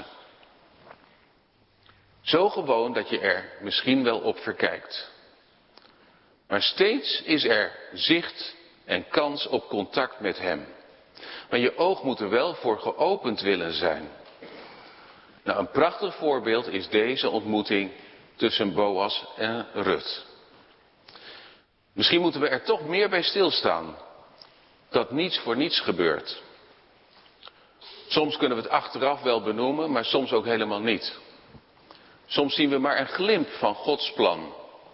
S3: Zo gewoon dat je er misschien wel op verkijkt. Maar steeds is er zicht en kans op contact met hem. Maar je oog moet er wel voor geopend willen zijn. Nou, een prachtig voorbeeld is deze ontmoeting tussen Boas en Rut. Misschien moeten we er toch meer bij stilstaan. Dat niets voor niets gebeurt. Soms kunnen we het achteraf wel benoemen, maar soms ook helemaal niet. Soms zien we maar een glimp van Gods plan.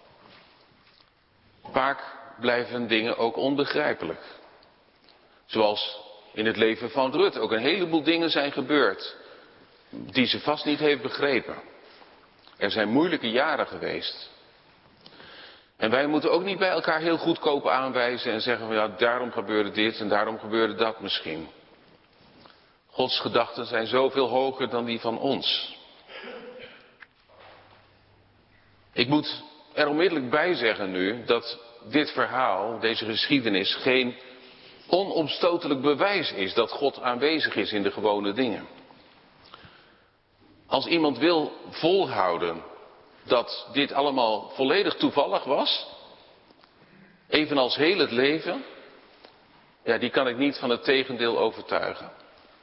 S3: Vaak blijven dingen ook onbegrijpelijk. Zoals in het leven van Rut ook een heleboel dingen zijn gebeurd die ze vast niet heeft begrepen. Er zijn moeilijke jaren geweest. En wij moeten ook niet bij elkaar heel goedkoop aanwijzen en zeggen van ja, daarom gebeurde dit en daarom gebeurde dat misschien. Gods gedachten zijn zoveel hoger dan die van ons. Ik moet er onmiddellijk bij zeggen nu dat dit verhaal, deze geschiedenis, geen onomstotelijk bewijs is dat God aanwezig is in de gewone dingen. Als iemand wil volhouden dat dit allemaal volledig toevallig was, evenals heel het leven, ja, die kan ik niet van het tegendeel overtuigen.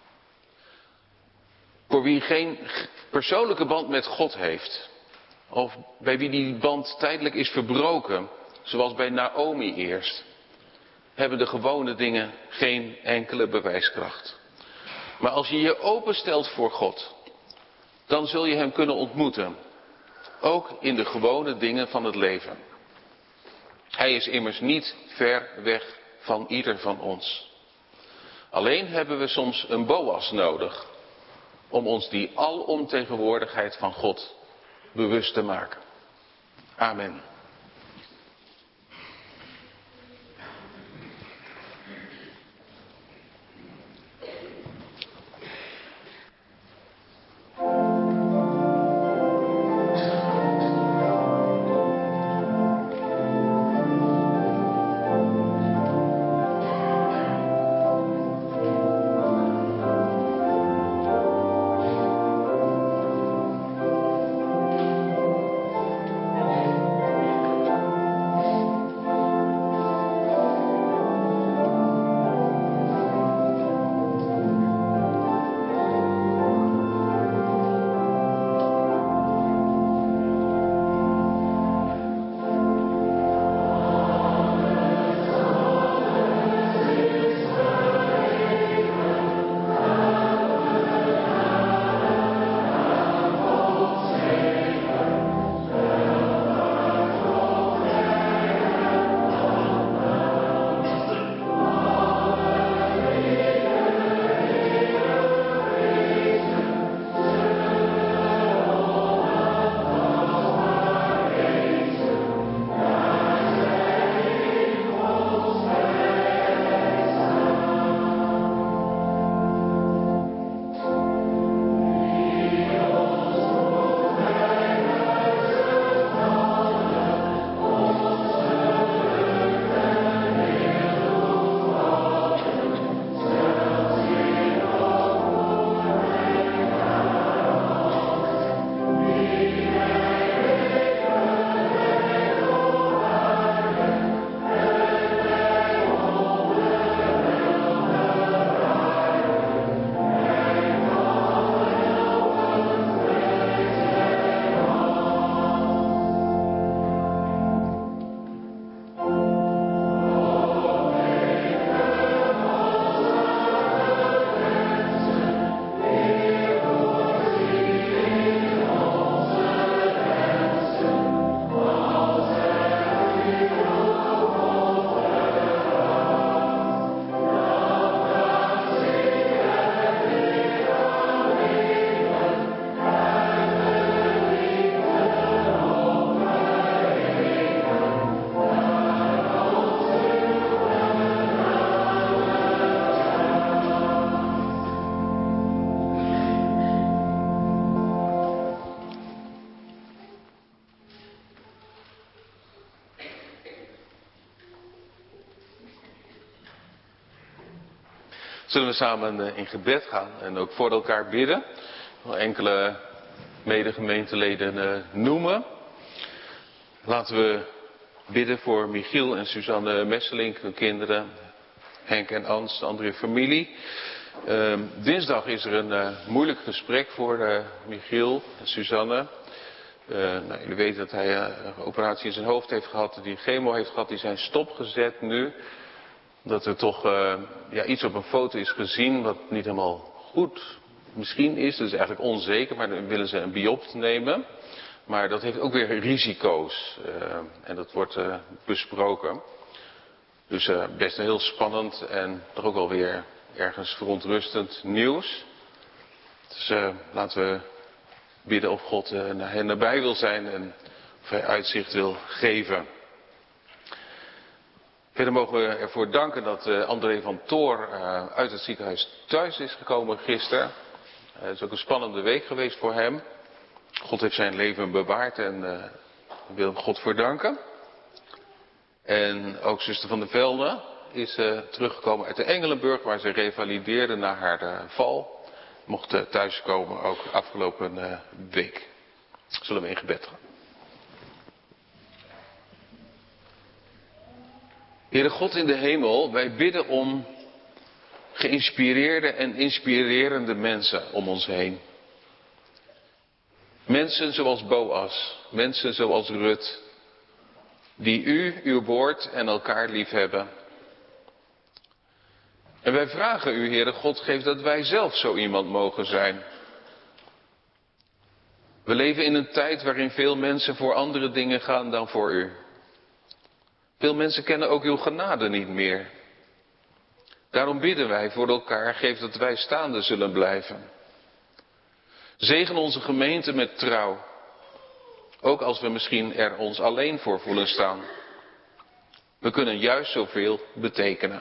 S3: Voor wie geen persoonlijke band met God heeft, of bij wie die band tijdelijk is verbroken, zoals bij Naomi eerst, hebben de gewone dingen geen enkele bewijskracht. Maar als je je openstelt voor God, dan zul je hem kunnen ontmoeten. Ook in de gewone dingen van het leven. Hij is immers niet ver weg van ieder van ons. Alleen hebben we soms een Boas nodig om ons die alomtegenwoordigheid van God bewust te maken. Amen. Zullen we samen in gebed gaan en ook voor elkaar bidden. Ik wil enkele medegemeenteleden noemen. Laten we bidden voor Michiel en Suzanne Messelink, hun kinderen. Henk en Ans, de andere familie. Dinsdag is er een moeilijk gesprek voor Michiel en Suzanne. Jullie weten dat hij een operatie in zijn hoofd heeft gehad, die chemo heeft gehad, die zijn stopgezet nu. Dat er toch iets op een foto is gezien wat niet helemaal goed misschien is. Dat is eigenlijk onzeker, maar dan willen ze een biopt nemen. Maar dat heeft ook weer risico's. En dat wordt besproken. Dus best heel spannend en toch ook wel weer ergens verontrustend nieuws. Dus laten we bidden of God naar hen nabij wil zijn en of hij uitzicht wil geven. Verder mogen we ervoor danken dat André van Toor uit het ziekenhuis thuis is gekomen gisteren. Het is ook een spannende week geweest voor hem. God heeft zijn leven bewaard en we willen hem God voor danken. En ook zuster Van der Velde is teruggekomen uit de Engelenburg, waar ze revalideerde na haar val. Mocht thuiskomen ook afgelopen week. Zullen we in gebed gaan. Heere God in de hemel, wij bidden om geïnspireerde en inspirerende mensen om ons heen. Mensen zoals Boas, mensen zoals Rut, die u, uw woord en elkaar lief hebben. En wij vragen u, Heere God, geef dat wij zelf zo iemand mogen zijn. We leven in een tijd waarin veel mensen voor andere dingen gaan dan voor u. Veel mensen kennen ook uw genade niet meer. Daarom bidden wij voor elkaar, geef dat wij staande zullen blijven. Zegen onze gemeente met trouw. Ook als we misschien er ons alleen voor voelen staan. We kunnen juist zoveel betekenen.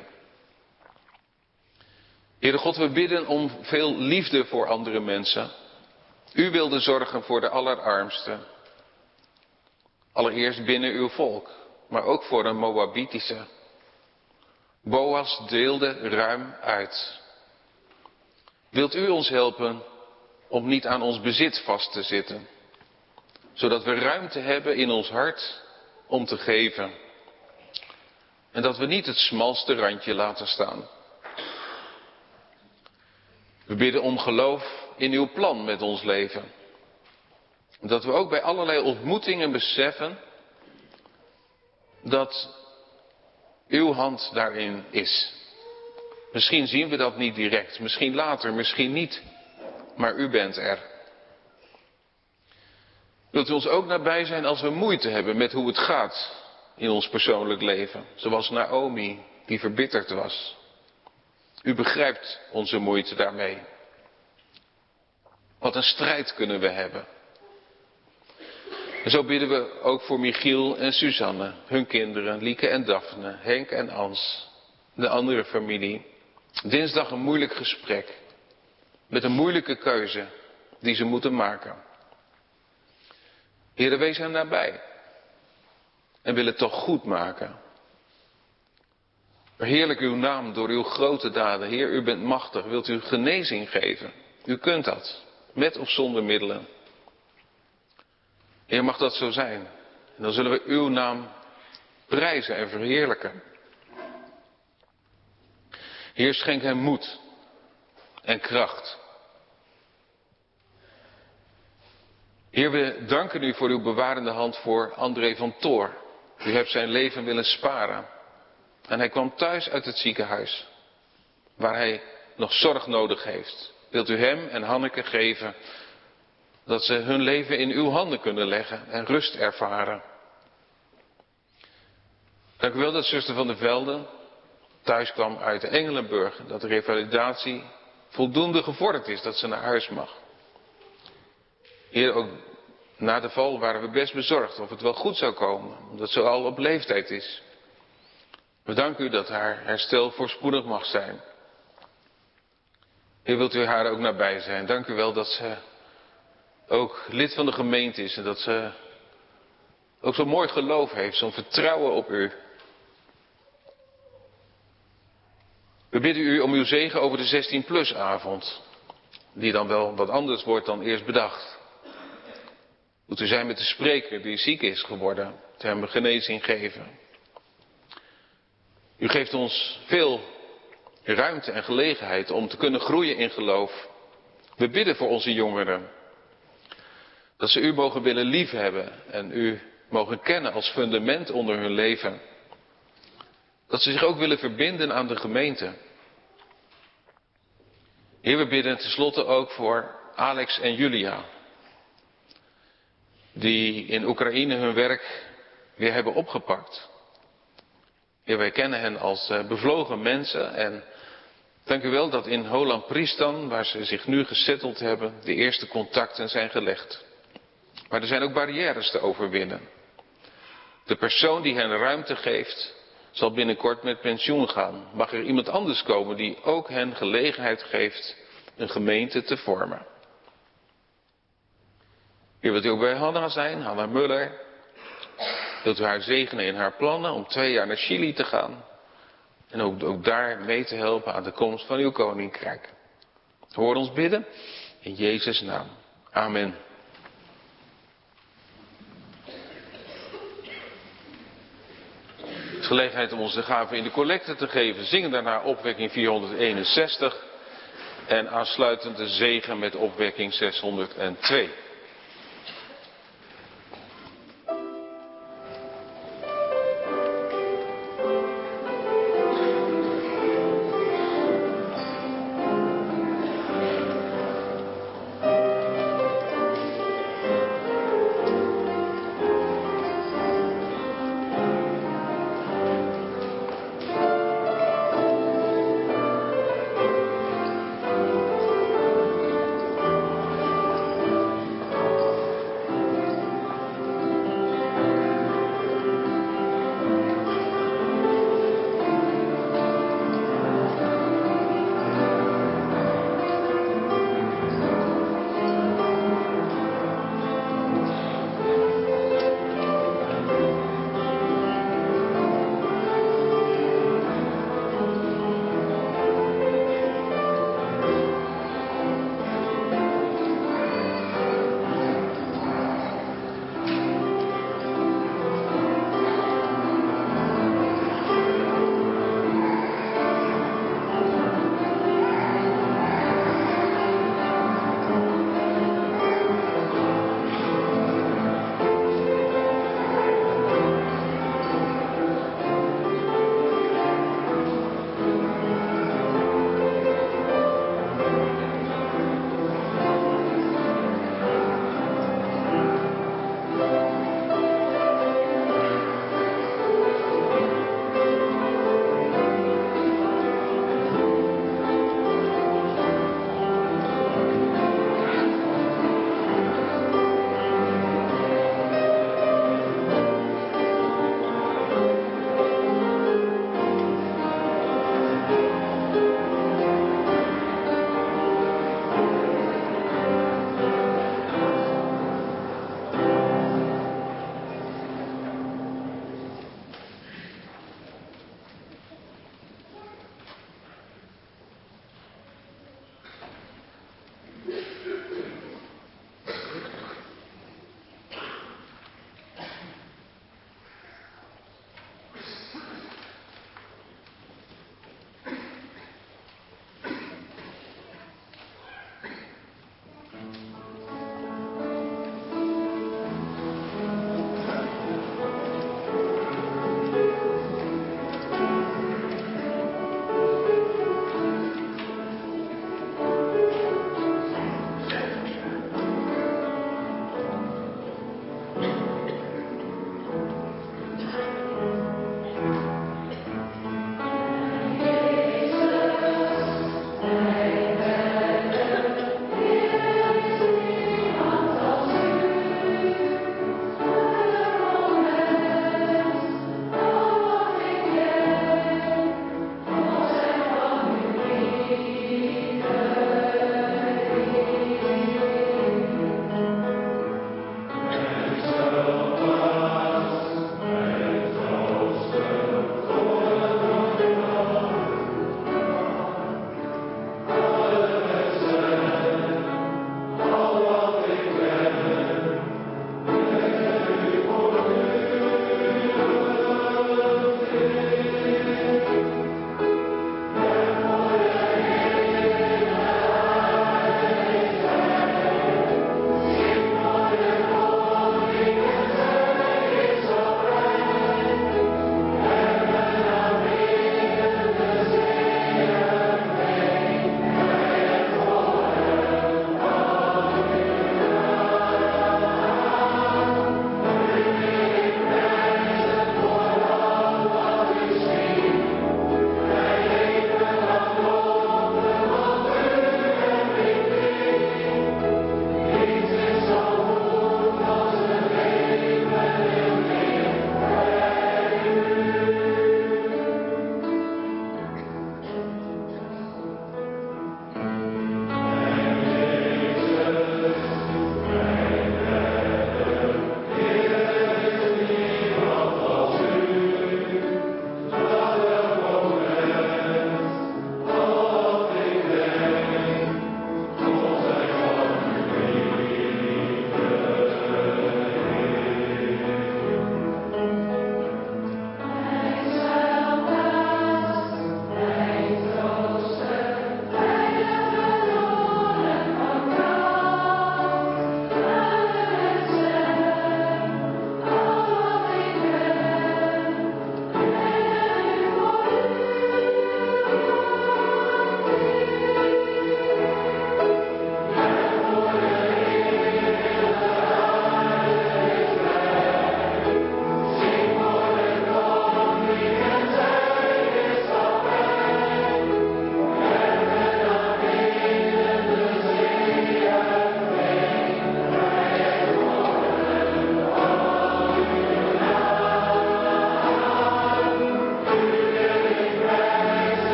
S3: Heere God, we bidden om veel liefde voor andere mensen. U wilde zorgen voor de allerarmsten. Allereerst binnen uw volk, maar ook voor de Moabitische. Boas deelde ruim uit. Wilt u ons helpen om niet aan ons bezit vast te zitten, zodat we ruimte hebben in ons hart om te geven. En dat we niet het smalste randje laten staan. We bidden om geloof in uw plan met ons leven. Dat we ook bij allerlei ontmoetingen beseffen dat uw hand daarin is. Misschien zien we dat niet direct, misschien later, misschien niet. Maar u bent er. Wilt u ons ook nabij zijn als we moeite hebben met hoe het gaat in ons persoonlijk leven. Zoals Naomi, die verbitterd was. U begrijpt onze moeite daarmee. Wat een strijd kunnen we hebben. En zo bidden we ook voor Michiel en Suzanne, hun kinderen, Lieke en Daphne, Henk en Ans, de andere familie. Dinsdag een moeilijk gesprek. Met een moeilijke keuze die ze moeten maken. Heere, wees hen nabij. En wil het toch goed maken. Verheerlijk uw naam door uw grote daden. Heer, u bent machtig. Wilt u genezing geven? U kunt dat. Met of zonder middelen. Heer, mag dat zo zijn. En dan zullen we uw naam prijzen en verheerlijken. Heer, schenk hem moed en kracht. Heer, we danken u voor uw bewarende hand voor André van Toor. U hebt zijn leven willen sparen. En hij kwam thuis uit het ziekenhuis, waar hij nog zorg nodig heeft. Wilt u hem en Hanneke geven dat ze hun leven in uw handen kunnen leggen en rust ervaren. Dank u wel dat zuster Van der Velde thuis kwam uit de Engelenburg. Dat de revalidatie voldoende gevorderd is, dat ze naar huis mag. Heer, ook na de val waren we best bezorgd of het wel goed zou komen, omdat ze al op leeftijd is. We danken u dat haar herstel voorspoedig mag zijn. Heer, wilt u haar ook nabij zijn. Dank u wel dat ze ook lid van de gemeente is en dat ze ook zo'n mooi geloof heeft, zo'n vertrouwen op u. We bidden u om uw zegen over de 16+ avond, die dan wel wat anders wordt dan eerst bedacht. Moet u zijn met de spreker die ziek is geworden, te hem genezing geven. U geeft ons veel ruimte en gelegenheid om te kunnen groeien in geloof. We bidden voor onze jongeren, dat ze u mogen willen liefhebben en u mogen kennen als fundament onder hun leven. Dat ze zich ook willen verbinden aan de gemeente. Heer, we bidden tenslotte ook voor Alex en Julia, die in Oekraïne hun werk weer hebben opgepakt. Heer, wij kennen hen als bevlogen mensen en dank u wel dat in Holland Priestan, waar ze zich nu gesetteld hebben, de eerste contacten zijn gelegd. Maar er zijn ook barrières te overwinnen. De persoon die hen ruimte geeft, zal binnenkort met pensioen gaan. Mag er iemand anders komen die ook hen gelegenheid geeft een gemeente te vormen. Hier wilt u ook bij Hanna zijn, Hanna Muller. Wilt u haar zegenen in haar plannen om 2 jaar naar Chili te gaan. En ook daar mee te helpen aan de komst van uw koninkrijk. Hoor ons bidden in Jezus' naam. Amen. Het is gelegenheid om onze gaven in de collecte te geven. Zingen daarna opwekking 461. En aansluitend de zegen met opwekking 602.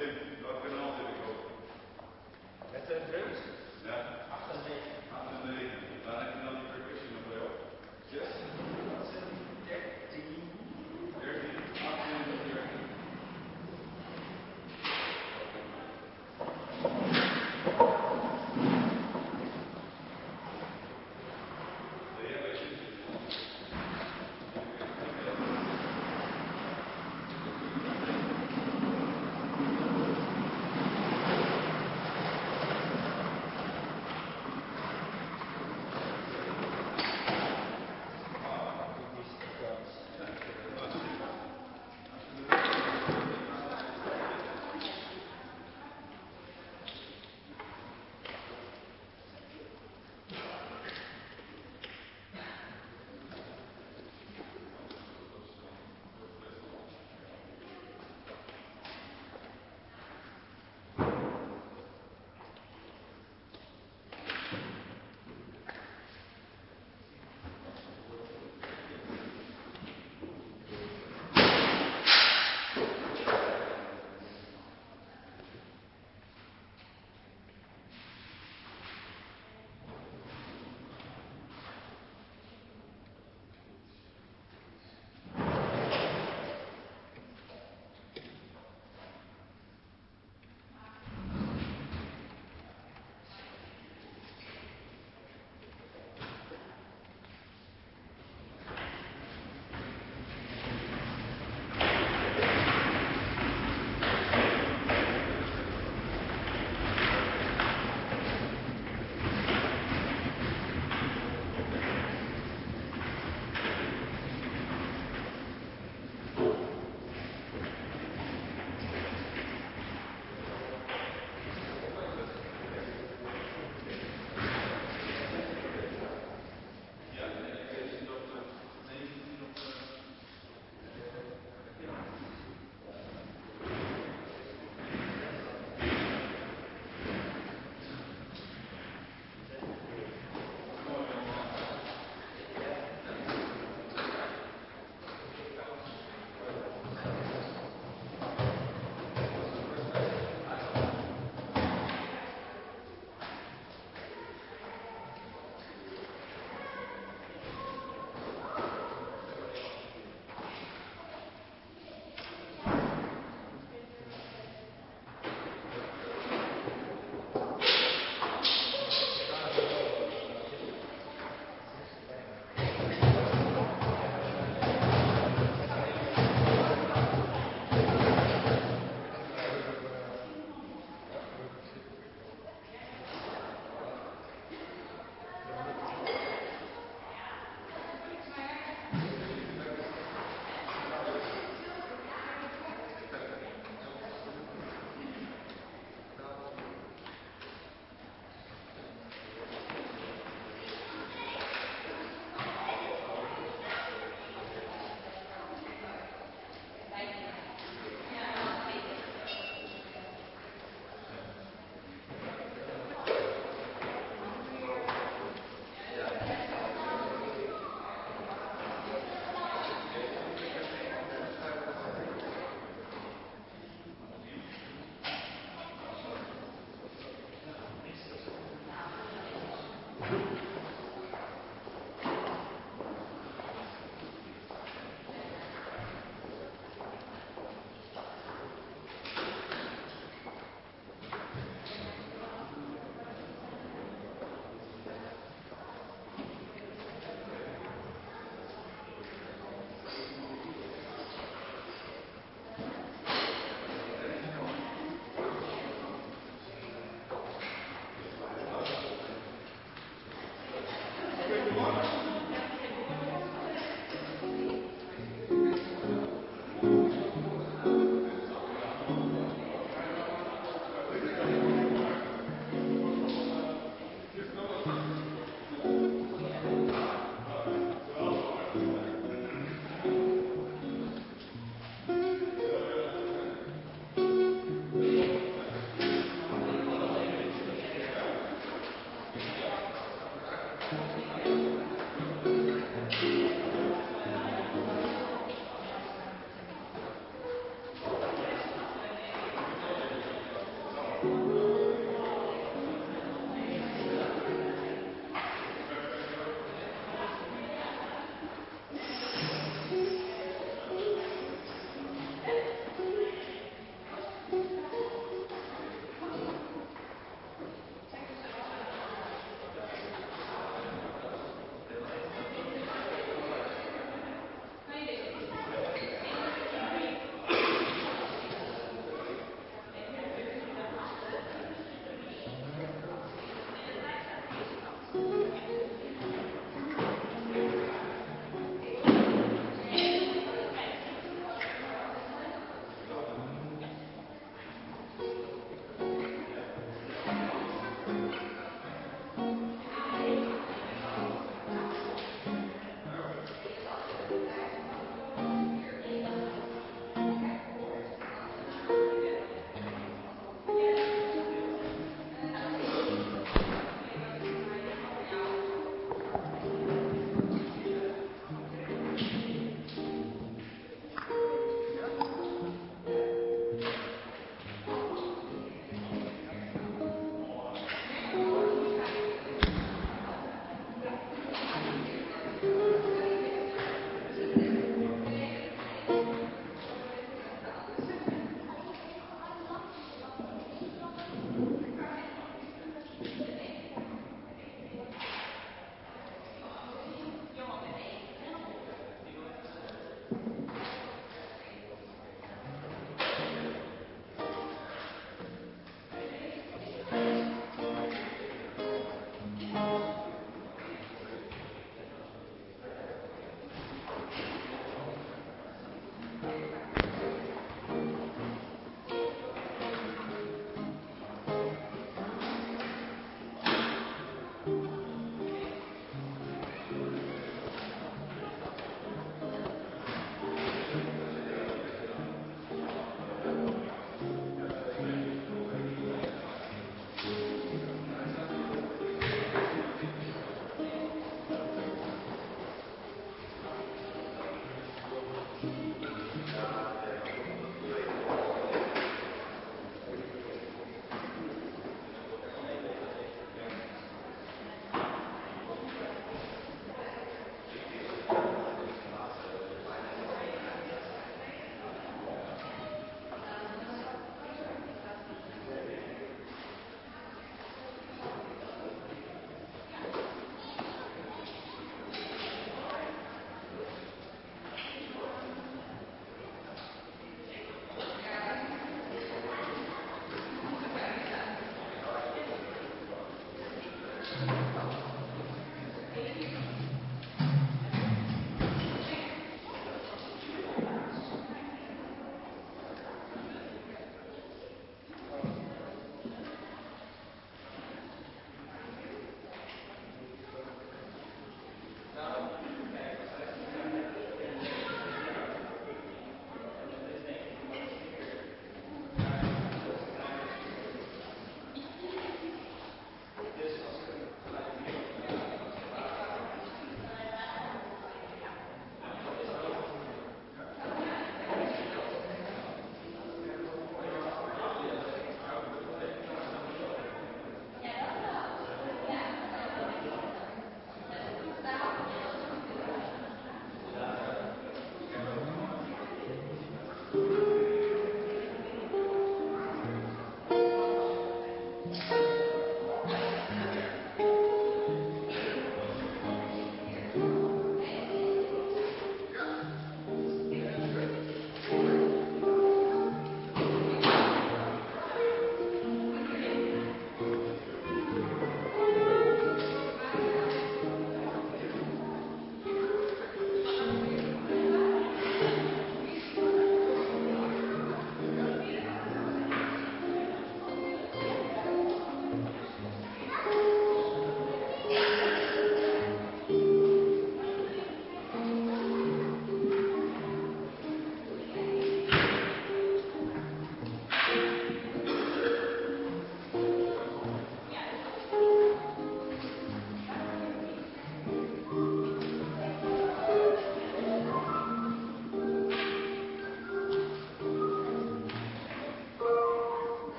S1: Tim.